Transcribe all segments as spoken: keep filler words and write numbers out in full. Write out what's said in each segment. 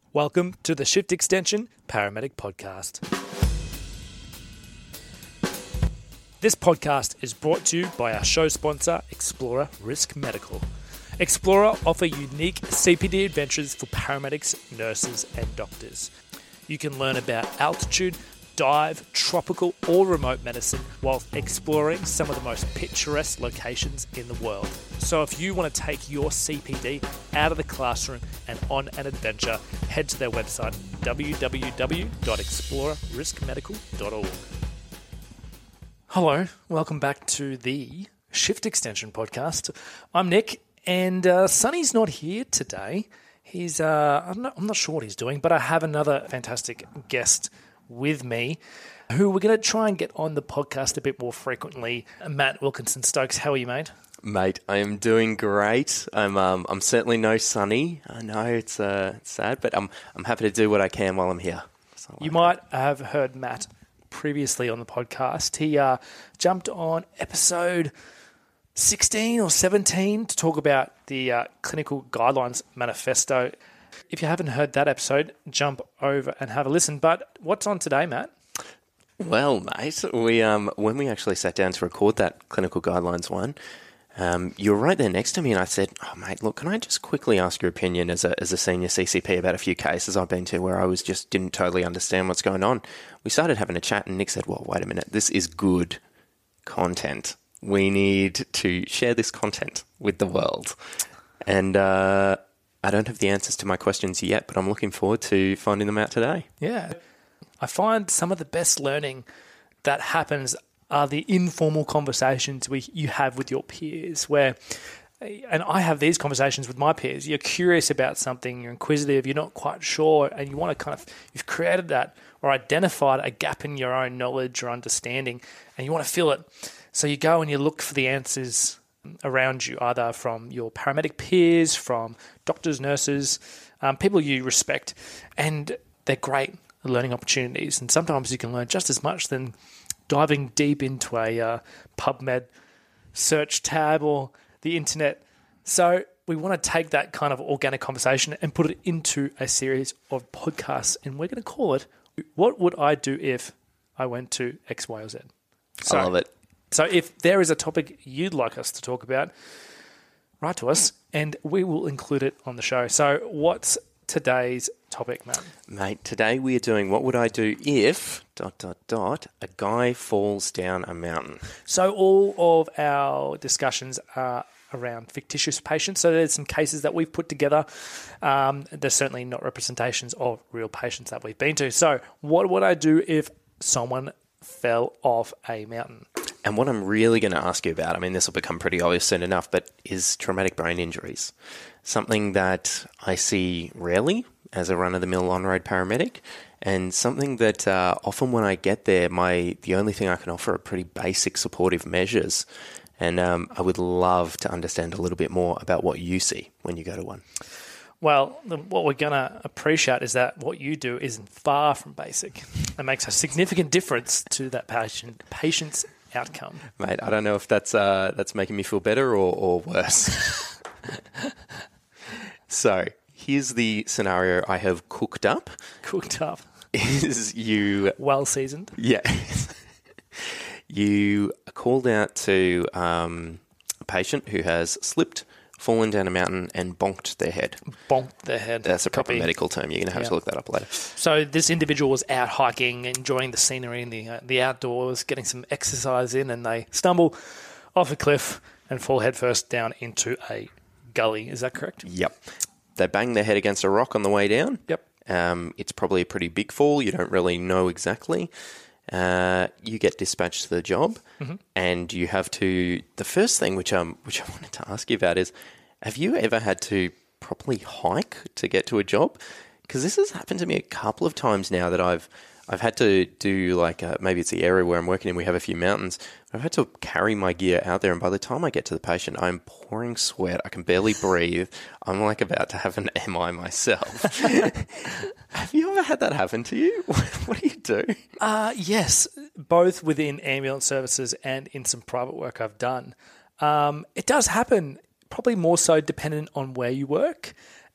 Welcome to the Shift Extension Paramedic Podcast. This podcast is brought to you by our show sponsor, Explorer Risk Medical. Explorer offer unique C P D adventures for paramedics, nurses, and doctors. You can learn about altitude, dive, tropical, or remote medicine while exploring some of the most picturesque locations in the world. So if you want to take your C P D out of the classroom and on an adventure, head to their website, w w w dot explorer risk medical dot org. Hello, welcome back to the Shift Extension Podcast. I'm Nick, and uh, Sonny's not here today. He's, uh, I'm, not, I'm not sure what he's doing, but I have another fantastic guest with me who we're going to try and get on the podcast a bit more frequently. Matt Wilkinson Stokes, how are you, mate? Mate, I am doing great. I'm um, I'm certainly no Sonny. I know it's uh, sad, but I'm I'm happy to do what I can while I'm here. So you might have heard Matt previously on the podcast. He uh, jumped on episode sixteen or seventeen to talk about the uh, Clinical Guidelines Manifesto. If you haven't heard that episode, jump over and have a listen. But what's on today, Matt? Well, mate, we um when we actually sat down to record that Clinical Guidelines one, um, you were right there next to me, and I said, "Oh, mate, look, can I just quickly ask your opinion as a as a senior C C P about a few cases I've been to where I was just didn't totally understand what's going on?" We started having a chat, and Nick said, "Well, wait a minute, this is good content. We need to share this content with the world." And uh, I don't have the answers to my questions yet, but I'm looking forward to finding them out today. Yeah. I find some of the best learning that happens are the informal conversations we you have with your peers where, and I have these conversations with my peers, you're curious about something, you're inquisitive, you're not quite sure, and you want to kind of, you've created that or identified a gap in your own knowledge or understanding, and you want to fill it. So you go and you look for the answers around you, either from your paramedic peers, from doctors, nurses, um, people you respect, and they're great learning opportunities. And sometimes you can learn just as much than diving deep into a uh, PubMed search tab or the internet. So we want to take that kind of organic conversation and put it into a series of podcasts, and we're going to call it, What Would I Do If I Went to X, Y, or Z? So, I love it. So if there is a topic you'd like us to talk about, write to us and we will include it on the show. So what's today's topic, Matt? Mate, today we are doing What Would I Do If, dot, dot, dot, a guy falls down a mountain. So all of our discussions are around fictitious patients. So there's some cases that we've put together. Um, there's certainly not representations of real patients that we've been to. So what would I do if someone fell off a mountain? And what I'm really going to ask you about, I mean, this will become pretty obvious soon enough, but is traumatic brain injuries. Something that I see rarely as a run-of-the-mill on-road paramedic, and something that uh, often when I get there, my the only thing I can offer are pretty basic supportive measures. And um, I would love to understand a little bit more about what you see when you go to one. Well, the, what we're going to appreciate is that what you do isn't far from basic. It makes a significant difference to that patient patient's outcome. Mate, I don't know if that's uh, that's making me feel better or, or worse. So, here's the scenario I have cooked up. Cooked up. Is you... Well seasoned. Yeah. You are called out to um, a patient who has slipped, fallen down a mountain and bonked their head. Bonked their head. That's a proper Copy. medical term. You're going to have Yeah. to look that up later. So this individual was out hiking, enjoying the scenery in the uh, the outdoors, getting some exercise in, and they stumble off a cliff and fall headfirst down into a gully. Is that correct? Yep. They bang their head against a rock on the way down. Yep. Um, it's probably a pretty big fall. You don't really know exactly. Uh, you get dispatched to the job, mm-hmm. and you have to. The first thing which um which I wanted to ask you about is, have you ever had to properly hike to get to a job? Because this has happened to me a couple of times now that I've I've had to do like a, maybe it's the area where I'm working in. We have a few mountains. I've had to carry my gear out there, and by the time I get to the patient, I'm pouring sweat. I can barely breathe. I'm like about to have an M I myself. Have you ever had that happen to you? What do you do? Uh, yes, both within ambulance services and in some private work I've done. Um, it does happen, probably more so dependent on where you work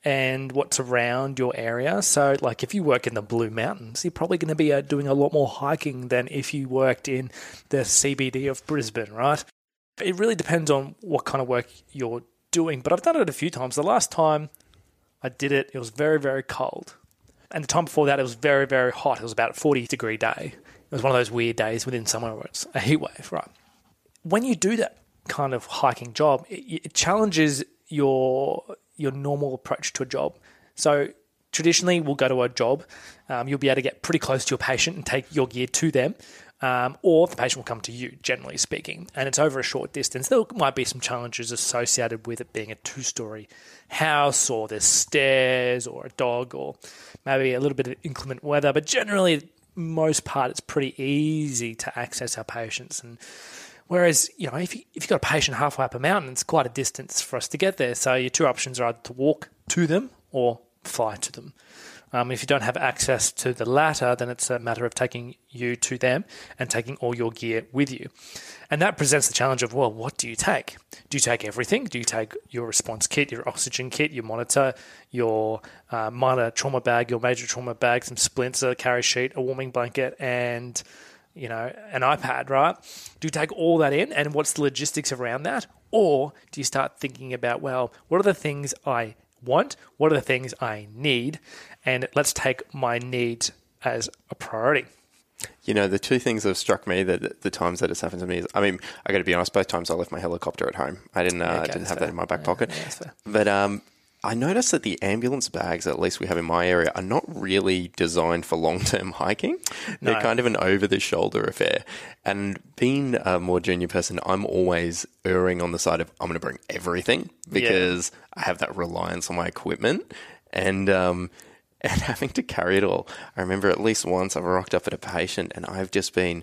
and what's around your area. So, like, if you work in the Blue Mountains, you're probably going to be uh, doing a lot more hiking than if you worked in the C B D of Brisbane, right? It really depends on what kind of work you're doing, but I've done it a few times. The last time I did it, it was very, very cold. And the time before that, it was very, very hot. It was about a forty degree day. It was one of those weird days within summer where it's a heat wave, right? When you do that kind of hiking job, it, it challenges your your normal approach to a job. So traditionally, we'll go to a job. Um, you'll be able to get pretty close to your patient and take your gear to them, um, or the patient will come to you, generally speaking. And it's over a short distance. There might be some challenges associated with it being a two-story house, or there's stairs, or a dog, or maybe a little bit of inclement weather. But generally, most part, it's pretty easy to access our patients. And whereas, you know, if, you, if you've got a patient halfway up a mountain, it's quite a distance for us to get there. So your two options are either to walk to them or fly to them. Um, if you don't have access to the latter, then it's a matter of taking you to them and taking all your gear with you. And that presents the challenge of, well, what do you take? Do you take everything? Do you take your response kit, your oxygen kit, your monitor, your uh, minor trauma bag, your major trauma bag, some splints, a carry sheet, a warming blanket, and, you know, an iPad, right? Do you take all that in? And what's the logistics around that? Or do you start thinking about, well, what are the things I want? What are the things I need? And let's take my needs as a priority. You know, the two things that have struck me that the times that it's happened to me is, I mean, I got to be honest, both times I left my helicopter at home. I didn't, uh, Yeah, okay, I didn't have fair. that in my back Yeah, pocket. yeah, that's fair. But um, I noticed that the ambulance bags, at least we have in my area, are not really designed for long-term hiking. They're No. kind of an over-the-shoulder affair. And being a more junior person, I'm always erring on the side of I'm going to bring everything because I have that reliance on my equipment. And um, and having to carry it all. I remember at least once I've rocked up at a patient and I've just been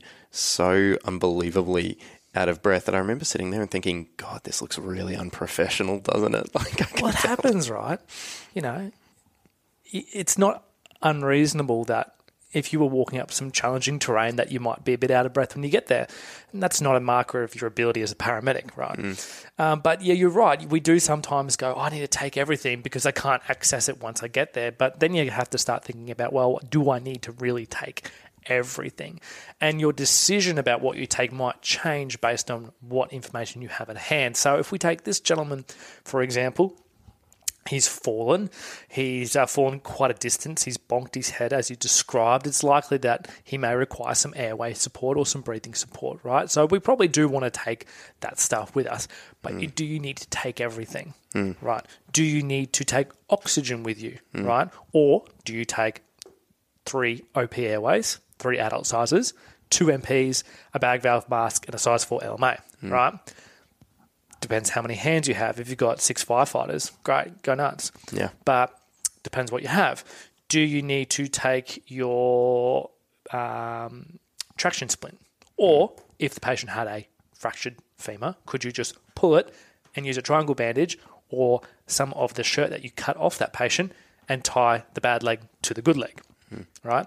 so unbelievably out of breath that I remember sitting there and thinking, God, this looks really unprofessional, doesn't it? Like, I can Well, it tell. happens, right? You know, i- it's not unreasonable that if you were walking up some challenging terrain that you might be a bit out of breath when you get there. And that's not a marker of your ability as a paramedic, right? Mm. Um, but yeah, you're right. We do sometimes go, oh, I need to take everything because I can't access it once I get there. But then you have to start thinking about, well, do I need to really take everything? And your decision about what you take might change based on what information you have at hand. So if we take this gentleman, for example, he's fallen. He's uh, fallen quite a distance. He's bonked his head as you described. It's likely that he may require some airway support or some breathing support, right? So we probably do want to take that stuff with us. But mm. do you need to take everything, mm. right? Do you need to take oxygen with you, mm. right? Or do you take three O P airways, three adult sizes, two M Ps, a bag valve mask, and a size four L M A, mm. right? Depends how many hands you have. If you've got six firefighters, great, go nuts. Yeah. But depends what you have. Do you need to take your um, traction splint? Or if the patient had a fractured femur, could you just pull it and use a triangle bandage or some of the shirt that you cut off that patient and tie the bad leg to the good leg, hmm. right?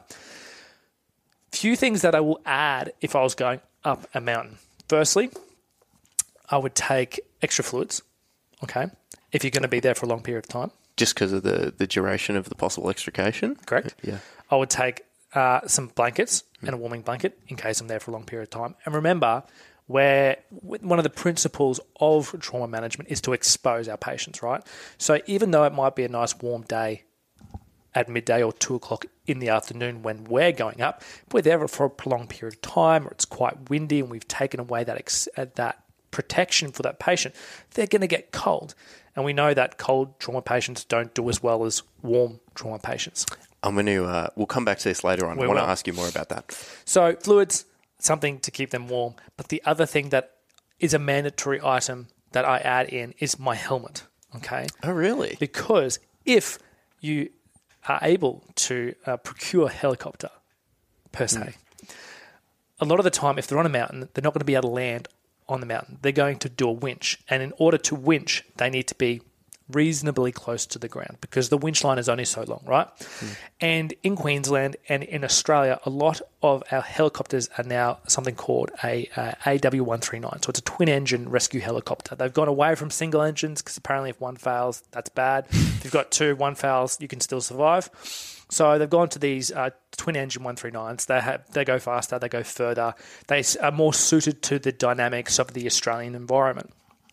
Few things that I will add if I was going up a mountain. Firstly, I would take extra fluids, okay, if you're going to be there for a long period of time. Just because of the, the duration of the possible extrication? Correct. Yeah. I would take uh, some blankets and a warming blanket in case I'm there for a long period of time. And remember, where one of the principles of trauma management is to expose our patients, right? So even though it might be a nice warm day at midday or two o'clock in the afternoon when we're going up, if we're there for a prolonged period of time or it's quite windy and we've taken away that ex- that protection for that patient, they're going to get cold. And we know that cold trauma patients don't do as well as warm trauma patients. I'm going to, uh, we'll come back to this later on. We I want will. to ask you more about that. So fluids, something to keep them warm. But the other thing that is a mandatory item that I add in is my helmet. Okay. Oh, really? Because if you are able to uh, procure a helicopter per se, mm. a lot of the time, if they're on a mountain, they're not going to be able to land on the mountain. They're going to do a winch. And in order to winch, they need to be reasonably close to the ground because the winch line is only so long, right? Mm. And in Queensland and in Australia, a lot of our helicopters are now something called a uh, A W one thirty-nine. So it's a twin-engine rescue helicopter. They've gone away from single engines because apparently if one fails, that's bad. If you've got two, one fails, you can still survive. So they've gone to these uh, twin-engine one thirty-nines. They have, they go faster, they go further. They are more suited to the dynamics of the Australian environment.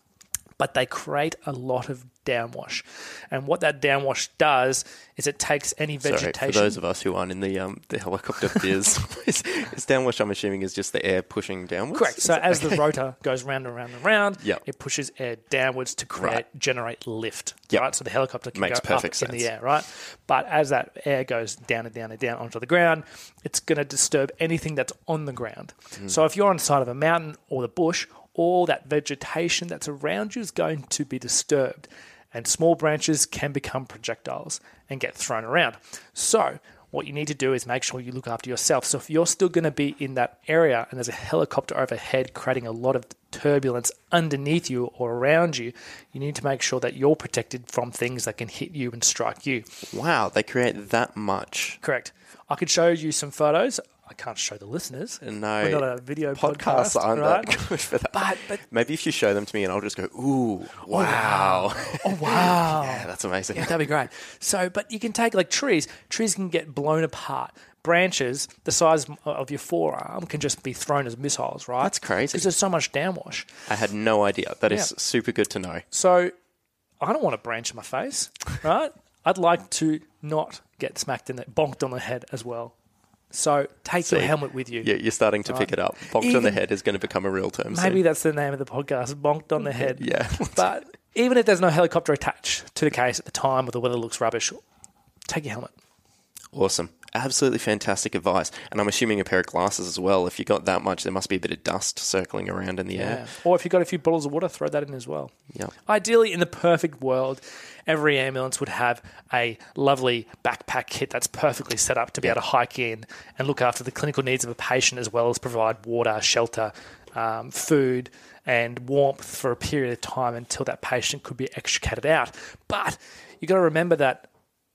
But they create a lot of downwash. And what that downwash does is it takes any vegetation... Sorry, for those of us who aren't in the um, the helicopter biz, is, is downwash, I'm assuming, is just the air pushing downwards? Correct. So as okay. the rotor goes round and round and round, yep. it pushes air downwards to create right. generate lift, yep. right? So the helicopter can Makes go up sense. in the air, right? But as that air goes down and down and down onto the ground, it's going to disturb anything that's on the ground. Mm. So if you're on the side of a mountain or the bush, all that vegetation that's around you is going to be disturbed, and small branches can become projectiles and get thrown around. So what you need to do is make sure you look after yourself. So if you're still going to be in that area and there's a helicopter overhead creating a lot of turbulence underneath you or around you, you need to make sure that you're protected from things that can hit you and strike you. Wow, they create that much. Correct. I could show you some photos. I can't show the listeners. No. We're not a video podcasts podcast, aren't right? that good for that. But, but maybe if you show them to me and I'll just go, ooh, wow. Oh, wow. Yeah, that's amazing. Yeah, that'd be great. So, but you can take like trees. Trees can get blown apart. Branches the size of your forearm can just be thrown as missiles, right? That's crazy. Because there's so much downwash. I had no idea. That yeah. is super good to know. So I don't want a branch in my face, right? I'd like to not get smacked in the, bonked on the head as well. So take See, your helmet with you. Yeah, you're starting to right. pick it up. Bonked even, on the head is going to become a real term Maybe soon. that's the name of the podcast, bonked on the head. Yeah. But even if there's no helicopter attached to the case at the time or the weather looks rubbish, take your helmet. Awesome. Absolutely fantastic advice. And I'm assuming a pair of glasses as well. If you got that much, there must be a bit of dust circling around in the yeah. air. Or if you've got a few bottles of water, throw that in as well. Yeah. Ideally, in the perfect world, every ambulance would have a lovely backpack kit that's perfectly set up to be yeah. able to hike in and look after the clinical needs of a patient as well as provide water, shelter, um, food and warmth for a period of time until that patient could be extricated out. But you've got to remember that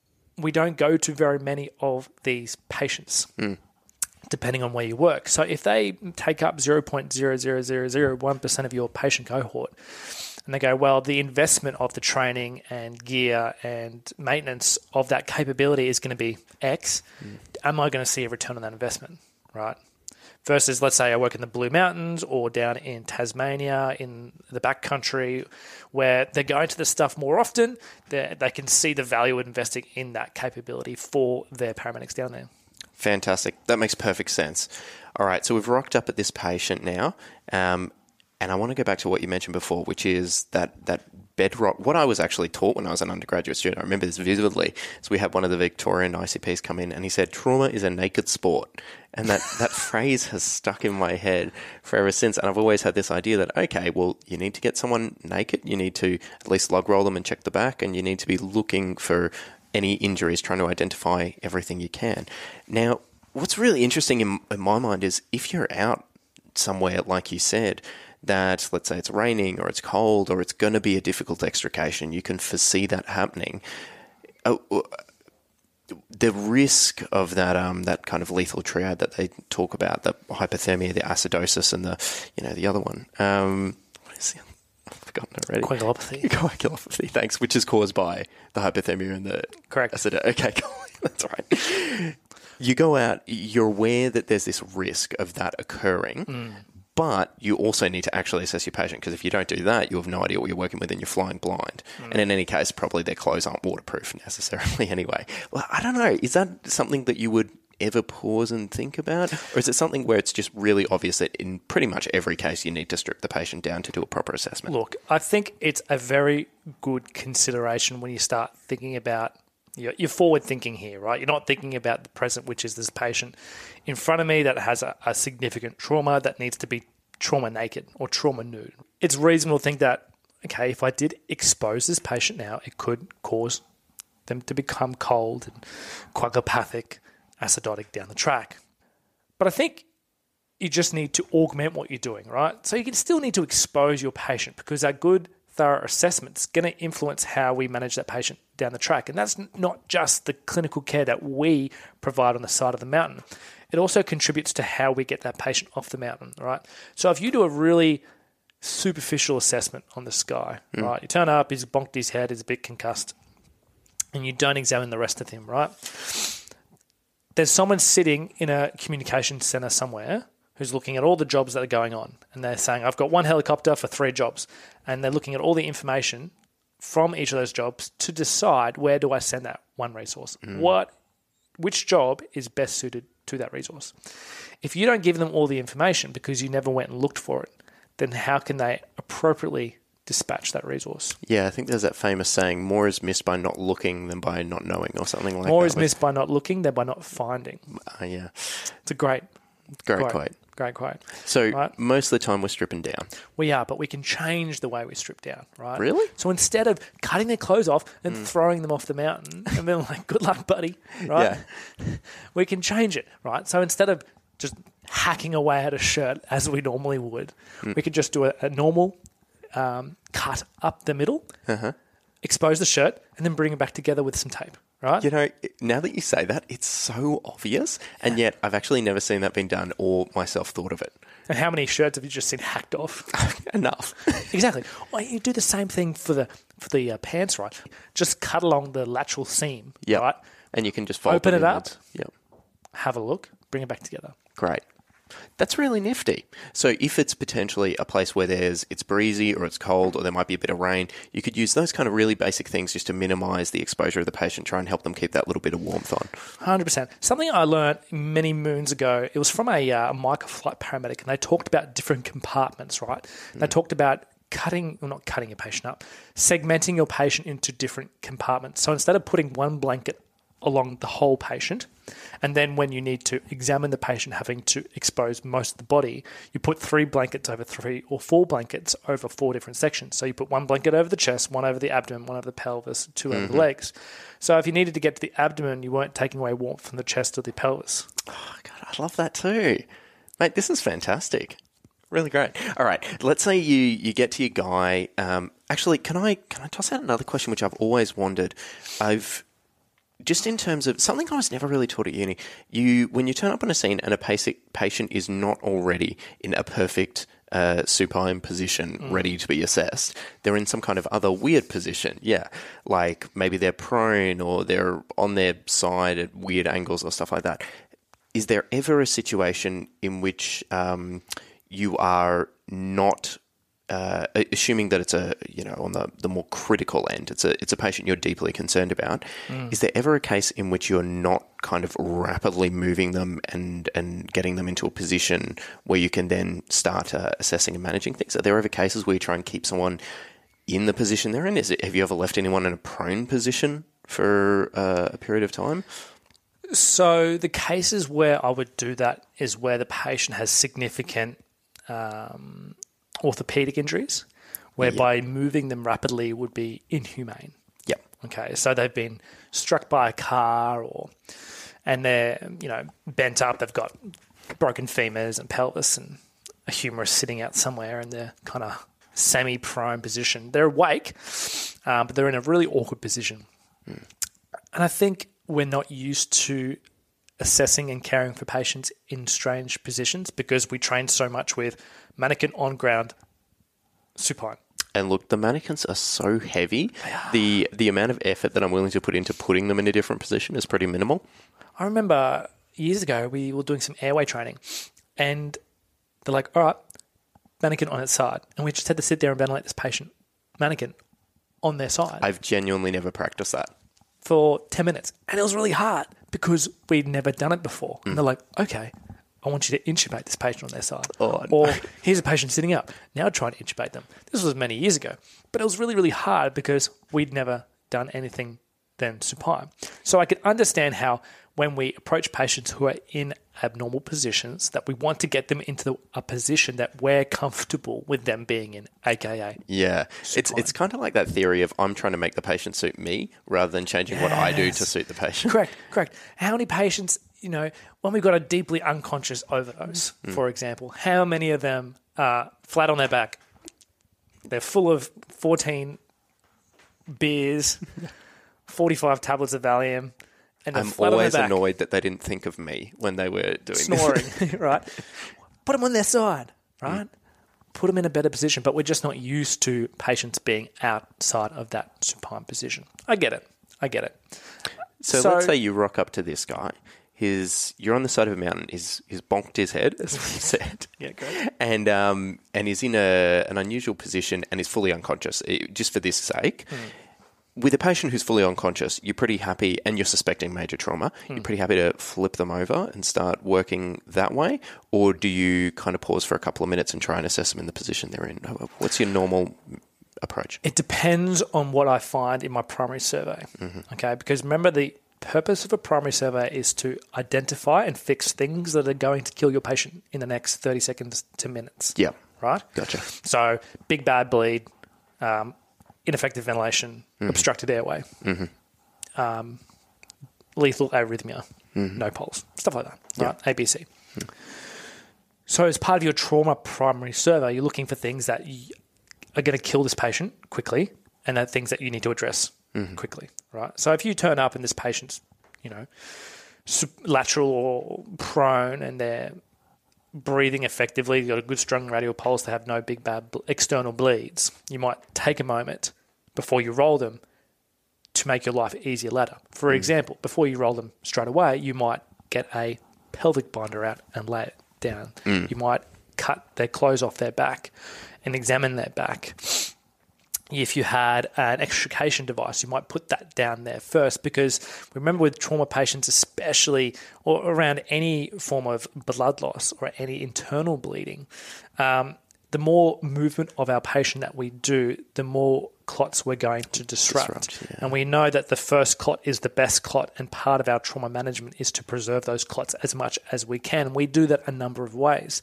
we don't go to very many of these patients, mm. depending on where you work. So if they take up zero point zero zero zero zero one percent of your patient cohort, and they go, well, the investment of the training and gear and maintenance of that capability is going to be X, mm. am I going to see a return on that investment, right? Versus, let's say I work in the Blue Mountains or down in Tasmania in the backcountry where they're going to this stuff more often, they can see the value of investing in that capability for their paramedics down there. Fantastic. That makes perfect sense. All right, so we've rocked up at this patient now, um, and I want to go back to what you mentioned before, which is that that bedrock. What I was actually taught when I was an undergraduate student, I remember this vividly, is we had one of the Victorian I C Ps come in and he said, trauma is a naked sport. And that, that phrase has stuck in my head forever since. And I've always had this idea that, okay, well, you need to get someone naked. You need to at least log roll them and check the back. And you need to be looking for any injuries, trying to identify everything you can. Now, what's really interesting in, in my mind is if you're out somewhere, like you said, that let's say it's raining or it's cold or it's going to be a difficult extrication, you can foresee that happening. Oh, the risk of that um, that kind of lethal triad that they talk about, the hypothermia, the acidosis, and the you know the other one. Um, what is it? I've forgotten already. Coagulopathy. Coagulopathy, thanks, which is caused by the hypothermia and the correct. Acid- okay, cool. That's right. You go out, you're aware that there's this risk of that occurring. Mm. But you also need to actually assess your patient, because if you don't do that, you have no idea what you're working with and you're flying blind. Mm. And in any case, probably their clothes aren't waterproof necessarily anyway. Well, I don't know. Is that something that you would ever pause and think about? Or is it something where it's just really obvious that in pretty much every case you need to strip the patient down to do a proper assessment? Look, I think it's a very good consideration when you start thinking about You're forward thinking here, right? You're not thinking about the present, which is this patient in front of me that has a, a significant trauma that needs to be trauma naked or trauma nude. It's reasonable to think that, okay, if I did expose this patient now, it could cause them to become cold and coagulopathic, acidotic down the track. But I think you just need to augment what you're doing, right? So you can still need to expose your patient, because a good thorough assessment is going to influence how we manage that patient down the track. And that's not just the clinical care that we provide on the side of the mountain. It also contributes to how we get that patient off the mountain, right? So if you do a really superficial assessment on this guy, mm. right? You turn up, he's bonked his head, he's a bit concussed, and you don't examine the rest of him, right? There's someone sitting in a communication center somewhere who's looking at all the jobs that are going on, and they're saying, I've got one helicopter for three jobs, and they're looking at all the information from each of those jobs to decide where do I send that one resource? Mm. What, which job is best suited to that resource? If you don't give them all the information because you never went and looked for it, then how can they appropriately dispatch that resource? Yeah, I think there's that famous saying, more is missed by not looking than by not knowing, or something like more that. More is missed by not looking than by not finding. Uh, yeah. It's a great, great quote. quote. Great quote. So right? most of the time we're stripping down. We are, but we can change the way we strip down, right? Really? So instead of cutting their clothes off and mm. throwing them off the mountain and being like, good luck, buddy, right? Yeah. We can change it, right? So instead of just hacking away at a shirt as we normally would, mm. we could just do a, a normal um, cut up the middle, uh-huh. expose the shirt, and then bring it back together with some tape. Right? You know, now that you say that, it's so obvious, and yet I've actually never seen that being done or myself thought of it. And how many shirts have you just seen hacked off? Enough. Exactly. Well, you do the same thing for the for the uh, pants, right? Just cut along the lateral seam, yep. right? And you can just fold Open it it up, yep. have a look, bring it back together. Great. That's really nifty. So if it's potentially a place where there's it's breezy or it's cold or there might be a bit of rain, you could use those kind of really basic things just to minimize the exposure of the patient, try and help them keep that little bit of warmth on. one hundred percent. Something I learned many moons ago, it was from a, uh, a microflight paramedic, and they talked about different compartments, right? Mm. They talked about cutting, well, not cutting your patient up, segmenting your patient into different compartments. So instead of putting one blanket along the whole patient, and then when you need to examine the patient having to expose most of the body, you put three blankets over three or four blankets over four different sections. So you put one blanket over the chest, one over the abdomen, one over the pelvis, two mm-hmm. over the legs. So if you needed to get to the abdomen, you weren't taking away warmth from the chest or the pelvis. Oh, God, I love that too. Mate, this is fantastic. Really great. All right, let's say you, you get to your guy. Um, actually, can I can I toss out another question which I've always wondered? I've Just in terms of something I was never really taught at uni, you when you turn up on a scene and a patient is not already in a perfect uh, supine position, mm. ready to be assessed, they're in some kind of other weird position. Yeah, like maybe they're prone or they're on their side at weird angles or stuff like that. Is there ever a situation in which um, you are not Uh, assuming that it's a, you know, on the, the more critical end, it's a it's a patient you're deeply concerned about. Mm. Is there ever a case in which you're not kind of rapidly moving them and, and getting them into a position where you can then start uh, assessing and managing things? Are there ever cases where you try and keep someone in the position they're in? Is it, have you ever left anyone in a prone position for uh, a period of time? So the cases where I would do that is where the patient has significant Um, orthopedic injuries, whereby yep. moving them rapidly would be inhumane. Yep. Okay, so they've been struck by a car, or and they're you know bent up. They've got broken femurs and pelvis, and a humerus sitting out somewhere, and they're kind of semi-prone position. They're awake, um, but they're in a really awkward position. Mm. And I think we're not used to assessing and caring for patients in strange positions because we train so much with mannequin on ground, supine. And look, the mannequins are so heavy. The the amount of effort that I'm willing to put into putting them in a different position is pretty minimal. I remember years ago we were doing some airway training, and they're like, all right, mannequin on its side. And we just had to sit there and ventilate this patient, mannequin, on their side. I've genuinely never practiced that. For ten minutes. And it was really hard because we'd never done it before. Mm. And they're like, okay, I want you to intubate this patient on their side. Oh, no. Or here's a patient sitting up. Now try to intubate them. This was many years ago. But it was really, really hard because we'd never done anything then supine. So I could understand how when we approach patients who are in abnormal positions, that we want to get them into the, a position that we're comfortable with them being in, aka yeah, supine. It's it's kind of like that theory of I'm trying to make the patient suit me rather than changing yes. what I do to suit the patient. Correct, correct. How many patients, you know, when we've got a deeply unconscious overdose, mm. for example, how many of them are flat on their back, They're full of fourteen beers, forty-five tablets of Valium, and they're I'm flat always on their back, annoyed that they didn't think of me when they were doing snoring, this. right? Put them on their side, right? Mm. Put them in a better position, but we're just not used to patients being outside of that supine position. I get it. I get it. So, so let's say you rock up to this guy. His, you're on the side of a mountain. He's, he's bonked his head, as we said. Yeah, great. And um, and he's in a, an unusual position and is fully unconscious. It, just for this sake, mm. with a patient who's fully unconscious, you're pretty happy, and you're suspecting major trauma. Mm. You're pretty happy to flip them over and start working that way, or do you kind of pause for a couple of minutes and try and assess them in the position they're in? What's your normal approach? It depends on what I find in my primary survey. Mm-hmm. Okay, because remember, the purpose of a primary survey is to identify and fix things that are going to kill your patient in the next thirty seconds to minutes. Yeah. Right? Gotcha. So big bad bleed, um, ineffective ventilation, mm-hmm. obstructed airway, mm-hmm. um, lethal arrhythmia, mm-hmm. no pulse, stuff like that. Right? Yeah. A B C. Mm-hmm. So as part of your trauma primary survey, you're looking for things that you are going to kill this patient quickly, and they're things that you need to address mm-hmm. quickly, right? So if you turn up and this patient's, you know, lateral or prone, and they're breathing effectively, you've got a good strong radial pulse, they have no big bad external bleeds, you might take a moment before you roll them to make your life easier later. For mm. example, before you roll them straight away, you might get a pelvic binder out and lay it down. Mm. You might cut their clothes off their back and examine their back. If you had an extrication device, you might put that down there first, because remember, with trauma patients especially, or around any form of blood loss or any internal bleeding, um, the more movement of our patient that we do, the more clots we're going to disrupt. disrupt yeah. And we know that the first clot is the best clot, and part of our trauma management is to preserve those clots as much as we can. And we do that a number of ways.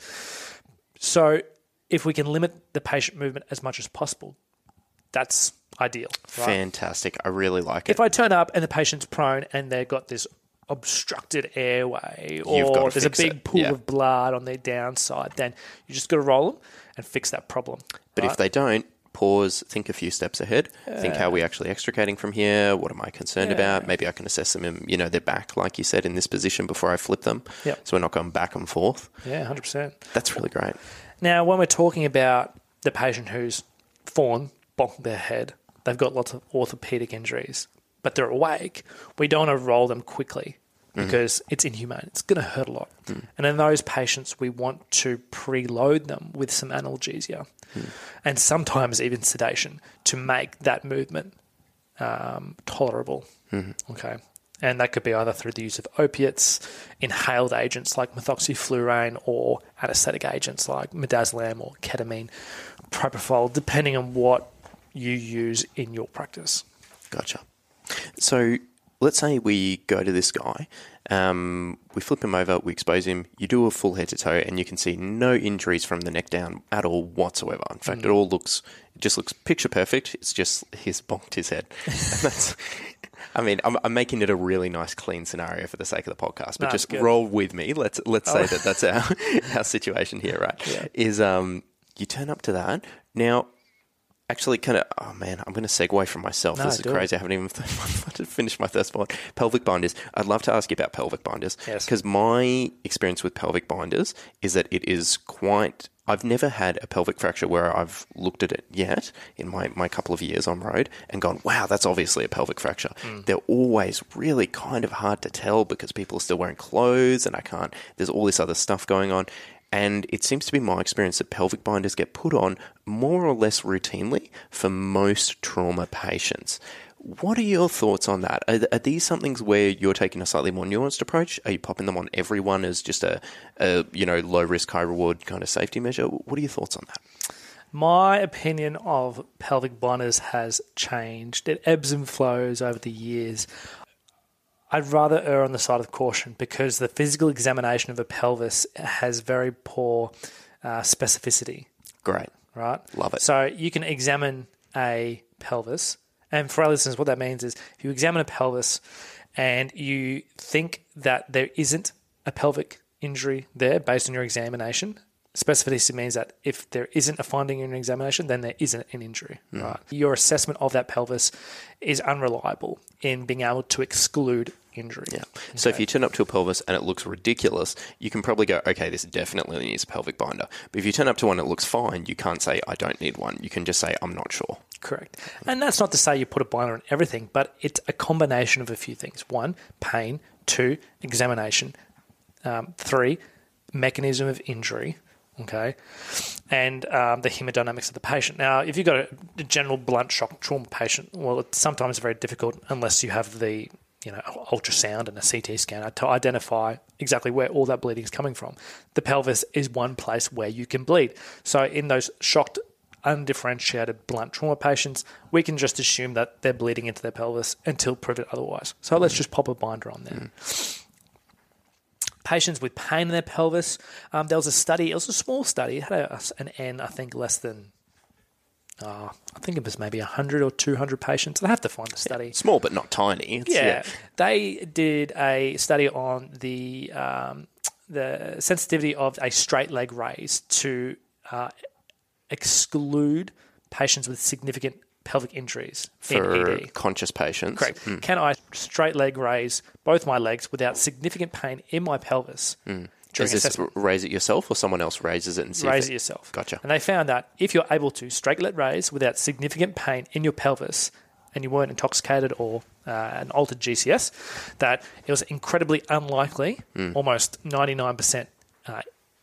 So if we can limit the patient movement as much as possible, that's ideal. Right? Fantastic. I really like it. If I turn up and the patient's prone and they've got this obstructed airway, or there's a big it. pool yeah. of blood on their downside, then you just got to roll them and fix that problem. But right? if they don't, pause, think a few steps ahead, yeah. think, how are we actually extricating from here? What am I concerned yeah. about? Maybe I can assess them in, you know, their back, like you said, in this position before I flip them. Yep. So we're not going back and forth. Yeah, one hundred percent. That's really great. Now, when we're talking about the patient who's fallen, bonked their head, they've got lots of orthopedic injuries, but they're awake, we don't want to roll them quickly because mm. it's inhumane. It's going to hurt a lot. Mm. And in those patients, we want to preload them with some analgesia mm. and sometimes even sedation to make that movement um, tolerable. Mm-hmm. Okay. And that could be either through the use of opiates, inhaled agents like methoxyflurane, or anesthetic agents like midazolam or ketamine, propofol, depending on what you use in your practice. Gotcha. So let's say we go to this guy, um, we flip him over, we expose him, you do a full head to toe, and you can see no injuries from the neck down at all whatsoever. In fact, mm. it all looks, it just looks picture perfect. It's just he's bonked his head. And that's, I mean, I'm, I'm making it a really nice, clean scenario for the sake of the podcast, but no, just roll with me. Let's let's oh. say that that's our our situation here, right? Yeah. Is um, you turn up to that now. Actually, kind of, oh man, I'm going to segue from myself. No, this is crazy. It. I haven't even finished my first point. Pelvic binders. I'd love to ask you about pelvic binders. Yes. Because my experience with pelvic binders is that it is quite, I've never had a pelvic fracture where I've looked at it yet in my, my couple of years on road and gone, wow, that's obviously a pelvic fracture. Mm. They're always really kind of hard to tell because people are still wearing clothes and I can't, there's all this other stuff going on. And it seems to be my experience that pelvic binders get put on more or less routinely for most trauma patients. What are your thoughts on that? Are, are these somethings where you're taking a slightly more nuanced approach? Are you popping them on everyone as just a, a you know, low risk, high reward kind of safety measure? What are your thoughts on that? My opinion of pelvic binders has changed. It ebbs and flows over the years. I'd rather err on the side of caution because the physical examination of a pelvis has very poor uh, specificity. Great. Right? Love it. So you can examine a pelvis, and for our listeners, what that means is if you examine a pelvis and you think that there isn't a pelvic injury there based on your examination, Specificity means that if there isn't a finding in an examination, then there isn't an injury. Mm. Right? Your assessment of that pelvis is unreliable in being able to exclude injury. Yeah. Okay. So if you turn up to a pelvis and it looks ridiculous, you can probably go, okay, this definitely needs a pelvic binder. But if you turn up to one that looks fine, you can't say, I don't need one. You can just say, I'm not sure. Correct. And that's not to say you put a binder on everything, but it's a combination of a few things. One, pain. Two, examination. Um, three, mechanism of injury. Okay, and um, the hemodynamics of the patient. Now, if you've got a, a general blunt shock trauma patient, well, it's sometimes very difficult unless you have the you know ultrasound and a C T scanner to identify exactly where all that bleeding is coming from. The pelvis is one place where you can bleed. So in those shocked, undifferentiated blunt trauma patients, we can just assume that they're bleeding into their pelvis until proven otherwise. So let's just pop a binder on there. Mm. Patients with pain in their pelvis, um, there was a study, it was a small study, it had a, an N, I think, less than, uh, I think it was maybe one hundred or two hundred patients. I have to find the study. Yeah, small but not tiny. It's, yeah, yeah, they did a study on the um, the sensitivity of a straight leg raise to uh, exclude patients with significant pelvic injuries for in E D. Conscious patients. Correct. Mm. Can I straight leg raise both my legs without significant pain in my pelvis mm. during Is this assessment? Raise it yourself or someone else raises it and see Raise if it yourself. Gotcha. And they found that if you're able to straight leg raise without significant pain in your pelvis and you weren't intoxicated or uh, an altered G C S, that it was incredibly unlikely, mm. almost ninety-nine percent uh,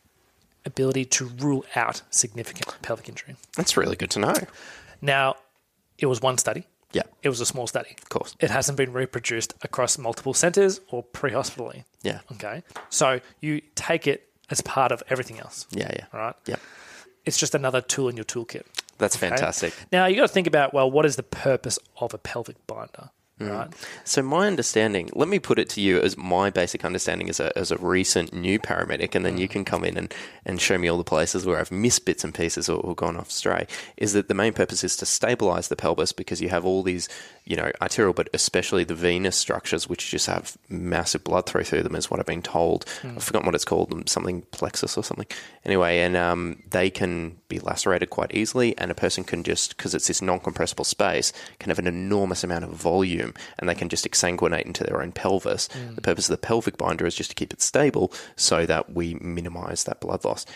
ability to rule out significant pelvic injury. That's really good to know. Now, it was one study. Yeah. It was a small study. Of course. It hasn't been reproduced across multiple centres or pre-hospitally. Yeah. Okay. So you take it as part of everything else. Yeah, yeah. Right? Yeah. It's just another tool in your toolkit. That's okay? fantastic. Now, you got to think about, well, what is the purpose of a pelvic binder? Mm. Right. So my understanding, let me put it to you as my basic understanding as a as a recent new paramedic, and then mm. you can come in and, and show me all the places where I've missed bits and pieces or, or gone off stray, is that the main purpose is to stabilize the pelvis because you have all these, you know, arterial, but especially the venous structures, which just have massive blood through through them is what I've been told. Mm. I've forgotten what it's called, something plexus or something. Anyway, and um, they can be lacerated quite easily, and a person can just, because it's this non-compressible space, can have an enormous amount of volume and they can just exsanguinate into their own pelvis. Mm. The purpose of the pelvic binder is just to keep it stable so that we minimize that blood loss.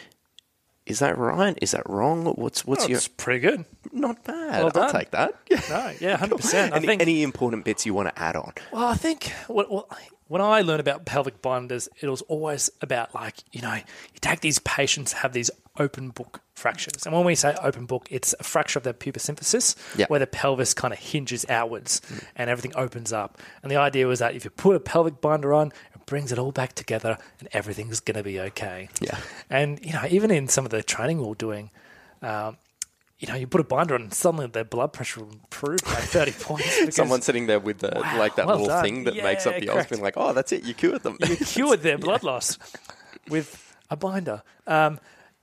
Is that right? Is that wrong? What's what's oh, your... It's pretty good. Not bad. Well I'll take that. No, yeah, one hundred percent. any, I think, any important bits you want to add on? Well, I think what, what, when I learned about pelvic binders, it was always about, like, you know, you take these patients have these open book fractures. And when we say open book, it's a fracture of the pubic symphysis yep. where the pelvis kind of hinges outwards mm. and everything opens up. And the idea was that if you put a pelvic binder on, it brings it all back together and everything's going to be okay. Yeah. And, you know, even in some of the training we were doing, um, you know, you put a binder on and suddenly their blood pressure will improve by thirty points. Because, someone sitting there with the, wow, like that well little done. thing that yeah, makes up the correct. being like, oh, that's it. You cured them. You cured their blood loss with a binder. Um,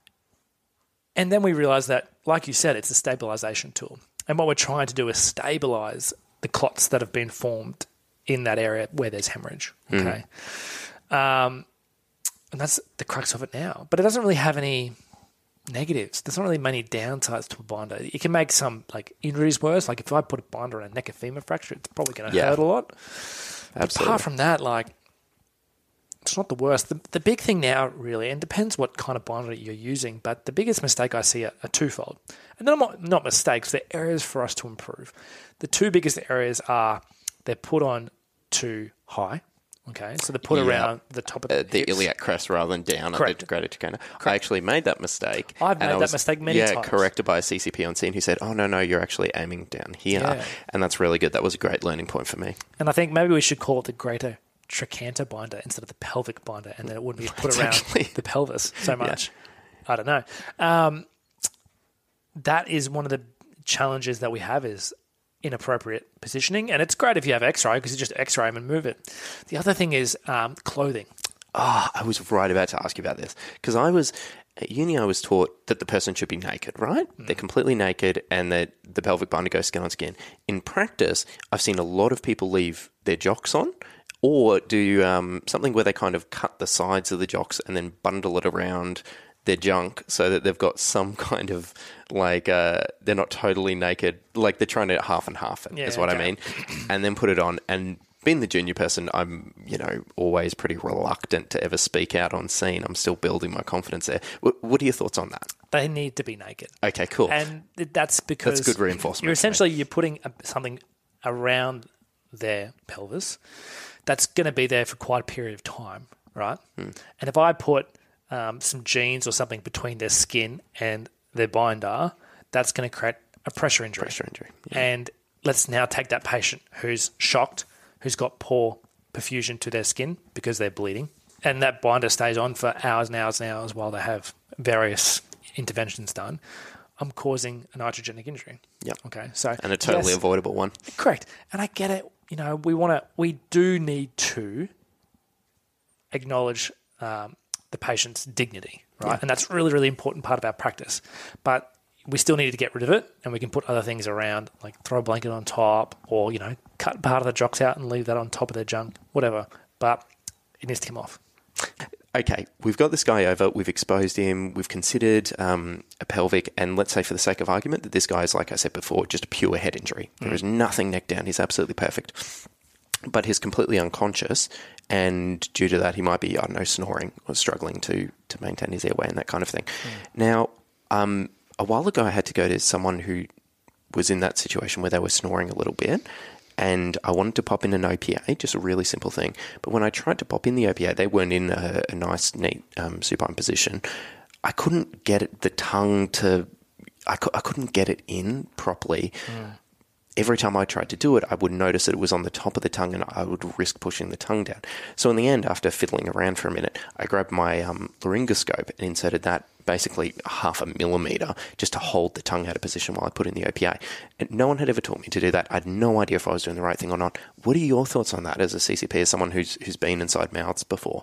and then we realised that, like you said, it's a stabilisation tool. And what we're trying to do is stabilise the clots that have been formed in that area where there's hemorrhage. Okay. Mm. Um, and that's the crux of it now. But it doesn't really have any negatives. There's not really many downsides to a binder. It can make some like injuries worse. Like if I put a binder on a neck or femur fracture, it's probably going to yeah. hurt a lot. Absolutely. Apart from that, like, it's not the worst. The, the big thing now, really, and depends what kind of binder you're using, but the biggest mistake I see are, are twofold. And they're not, not mistakes, they're areas for us to improve. The two biggest areas are they're put on too high. Okay, so they put yeah. around the top of the, uh, the iliac crest rather than down Correct. at the greater trochanter. I actually made that mistake. I've made I that was, mistake many yeah, times. Yeah, corrected by a C C P on scene who said, oh, no, no, you're actually aiming down here. Yeah. And that's really good. That was a great learning point for me. And I think maybe we should call it the greater trochanter binder instead of the pelvic binder, and then it wouldn't be put That's around actually... the pelvis so much. Yeah. I don't know. Um, that is one of the challenges that we have is inappropriate positioning, and it's great if you have x-ray because you just x-ray them and move it. The other thing is um, clothing. Oh, I was right about to ask you about this because I was at uni. I was taught that the person should be naked, right? Mm. They're completely naked, and that the pelvic binder goes skin on skin. In practice, I've seen a lot of people leave their jocks on, or do um, something where they kind of cut the sides of the jocks and then bundle it around their junk so that they've got some kind of like uh, they're not totally naked, like they're trying to half and half it, Yeah, is what okay. I mean, and then put it on. And being the junior person, I'm you know always pretty reluctant to ever speak out on scene. I'm still building my confidence there. What, what are your thoughts on that? They need to be naked. Okay, cool. And that's because That's good reinforcement. You're essentially you're putting a, something around their pelvis that's going to be there for quite a period of time, right? Hmm. And if I put um, some jeans or something between their skin and their binder, that's going to create a pressure injury. Pressure injury. Yeah. And let's now take that patient who's shocked, who's got poor perfusion to their skin because they're bleeding, and that binder stays on for hours and hours and hours while they have various interventions done. I'm causing a nitrogenic injury. Yep. Okay. So And a totally yes, avoidable one. correct. And I get it. You know, we want to. We do need to acknowledge um, the patient's dignity, right? Yeah. And that's really, really important part of our practice. But we still need to get rid of it, and we can put other things around, like throw a blanket on top, or you know, cut part of the jocks out and leave that on top of their junk, whatever. But it needs to come off. Okay, we've got this guy over, we've exposed him, we've considered um, a pelvic, and let's say for the sake of argument that this guy is, like I said before, just a pure head injury. Mm. There is nothing neck down, he's absolutely perfect. But he's completely unconscious, and due to that he might be, I don't know, snoring or struggling to, to maintain his airway and that kind of thing. Mm. Now, um, a while ago I had to go to someone who was in that situation where they were snoring a little bit, and I wanted to pop in an O P A, just a really simple thing. But when I tried to pop in the O P A, they weren't in a, a nice, neat um, supine position. I couldn't get it, the tongue to... I, cu- I couldn't get it in properly. Mm. Every time I tried to do it, I would notice that it was on the top of the tongue and I would risk pushing the tongue down. So in the end, after fiddling around for a minute, I grabbed my um, laryngoscope and inserted that basically half a millimetre just to hold the tongue out of position while I put in the O P A. And no one had ever taught me to do that. I had no idea if I was doing the right thing or not. What are your thoughts on that as a C C P, as someone who's who's been inside mouths before?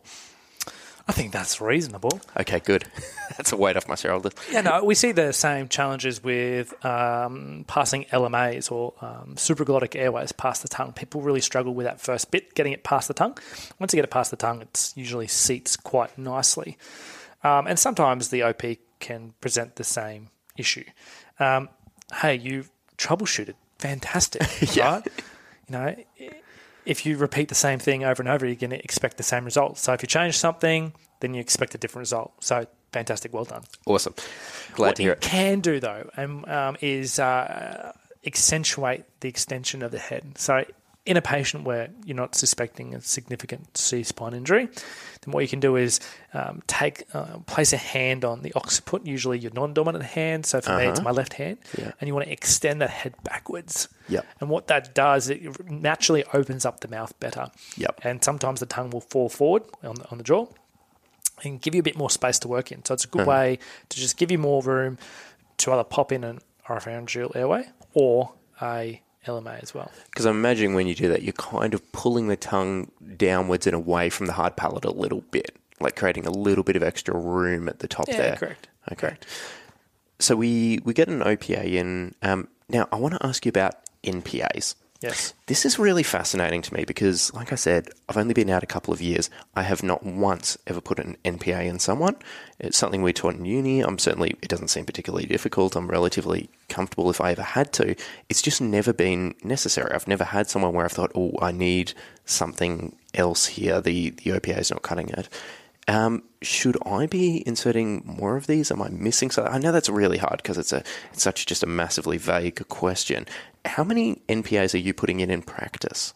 I think that's reasonable. Okay, good. That's a weight off my shoulders. Yeah, no, we see the same challenges with um, passing L M As or um, supraglottic airways past the tongue. People really struggle with that first bit, getting it past the tongue. Once you get it past the tongue, it usually seats quite nicely. Um, and sometimes the O P can present the same issue. Um, hey, you troubleshooted. Fantastic, Yeah. right? You know, if you repeat the same thing over and over, you're going to expect the same result. So if you change something, then you expect a different result. So fantastic, well done. Awesome. Glad what to hear you it. can do, though, um, um, is uh, accentuate the extension of the head. So in a patient where you're not suspecting a significant C-spine injury, then what you can do is um, take uh, place a hand on the occiput, usually your non-dominant hand. So for uh-huh. me, it's my left hand. Yeah. And you want to extend that head backwards. Yep. And what that does, it naturally opens up the mouth better. Yep. And sometimes the tongue will fall forward on the, on the jaw and give you a bit more space to work in. So it's a good uh-huh. way to just give you more room to either pop in an oropharyngeal airway or a L M A as well. Because I'm imagining when you do that, you're kind of pulling the tongue downwards and away from the hard palate a little bit, like creating a little bit of extra room at the top yeah, there. correct. Okay. Correct. So we, we get an O P A in. Um, now, I want to ask you about N P As. Yes. This is really fascinating to me because, like I said, I've only been out a couple of years. I have not once ever put an N P A in someone. It's something we taught in uni. I'm certainly, it doesn't seem particularly difficult. I'm relatively comfortable if I ever had to. It's just never been necessary. I've never had someone where I've thought, oh, I need something else here. The, the O P A is not cutting it. Um, should I be inserting more of these? Am I missing something? I know that's really hard because it's a it's such just a massively vague question. How many N P As are you putting in in practice?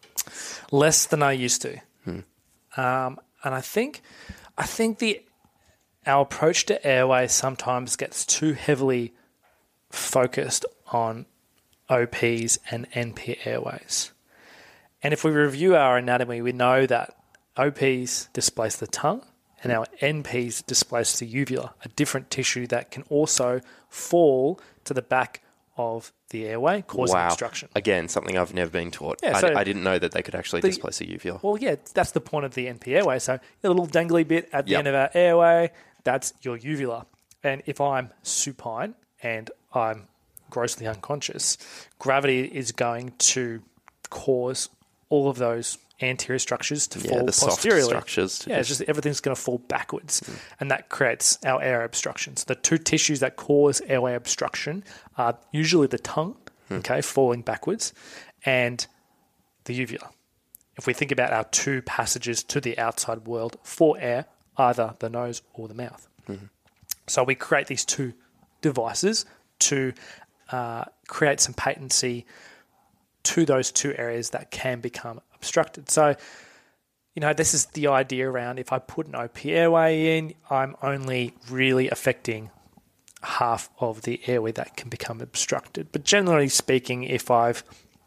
Less than I used to, hmm. um, and I think I think the our approach to airway sometimes gets too heavily focused on O Ps and N P airways. And if we review our anatomy, we know that O Ps displace the tongue and our N Ps displace the uvula, a different tissue that can also fall to the back of the airway, causing wow. obstruction. Again, something I've never been taught. Yeah, I, so I didn't know that they could actually the, displace a uvula. Well, yeah, that's the point of the N P airway. So a little dangly bit at the yep. end of our airway, that's your uvula. And if I'm supine and I'm grossly unconscious, gravity is going to cause all of those anterior structures to Yeah, fall the soft posteriorly. structures to Yeah, it's just- just everything's going to fall backwards, mm. and that creates our air obstruction. So the two tissues that cause airway obstruction are usually the tongue, mm. okay, falling backwards, and the uvula. If we think about our two passages to the outside world for air, either the nose or the mouth. Mm-hmm. So we create these two devices to uh, create some patency to those two areas that can become obstructed. So, you know, this is the idea around if I put an O P airway in, I'm only really affecting half of the airway that can become obstructed. But generally speaking, if I've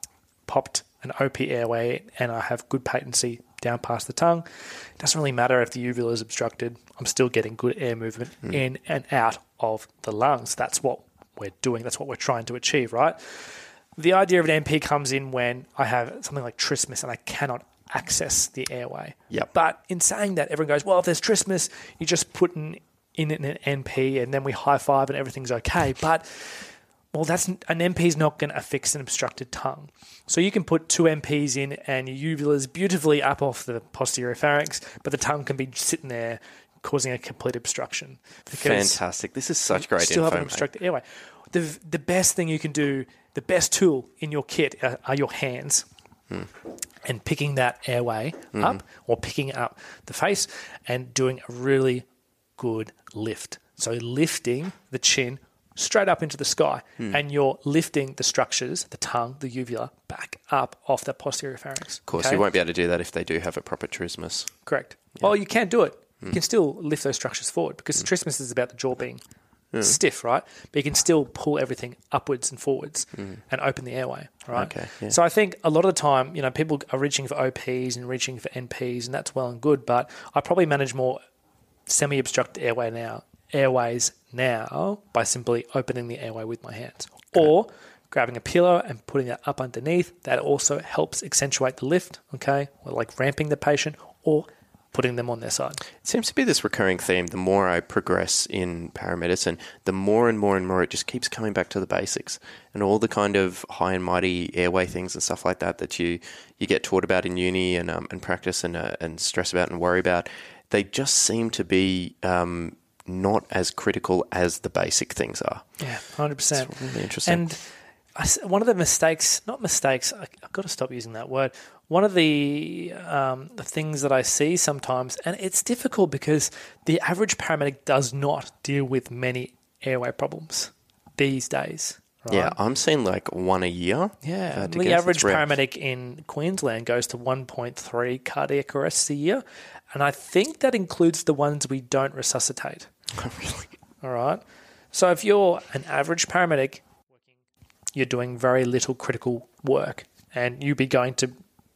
popped an O P airway and I have good patency down past the tongue, it doesn't really matter if the uvula is obstructed. I'm still getting good air movement mm. in and out of the lungs. That's what we're doing. That's what we're trying to achieve, right? The idea of an N P comes in when I have something like trismus and I cannot access the airway. Yep. But in saying that, everyone goes, well, if there's trismus, you just put in, in an N P and then we high five and everything's okay. But, well, that's an N P is not going to fix an obstructed tongue. So you can put two N Ps in and your uvula is beautifully up off the posterior pharynx, but the tongue can be sitting there causing a complete obstruction. Fantastic. This is such great still info, have an obstructed airway. The, the best thing you can do, the best tool in your kit are, are your hands. Hmm. And picking that airway mm-hmm. up or picking up the face and doing a really good lift. So lifting the chin straight up into the sky hmm. and you're lifting the structures, the tongue, the uvula, back up off the posterior pharynx. Of course, okay? You won't be able to do that if they do have a proper trismus. Correct. Yeah. Well, you can do it. Hmm. You can still lift those structures forward because hmm. trismus is about the jaw being mm. stiff, right? But you can still pull everything upwards and forwards mm. and open the airway, right? Okay, yeah. So I think a lot of the time, you know, people are reaching for O Ps and reaching for N Ps, and that's well and good, but I probably manage more semi-obstructed airway now, airways now by simply opening the airway with my hands. Okay. Or grabbing a pillow and putting that up underneath. That also helps accentuate the lift, okay? Or like ramping the patient or putting them on their side. It seems to be this recurring theme. The more I progress in paramedicine, the more and more and more it just keeps coming back to the basics and all the kind of high and mighty airway things and stuff like that that you, you get taught about in uni and um, and practice and uh, and stress about and worry about. They just seem to be um, not as critical as the basic things are. Yeah, one hundred percent. It's really interesting. And I, one of the mistakes, not mistakes, I, I've got to stop using that word. One of the um, the things that I see sometimes, and it's difficult because the average paramedic does not deal with many airway problems these days. Right? Yeah, I'm seeing like one a year. Yeah, uh, the average paramedic in Queensland goes to one point three cardiac arrests a year, and I think that includes the ones we don't resuscitate. Really? All right. So if you're an average paramedic, you're doing very little critical work, and you'd be going to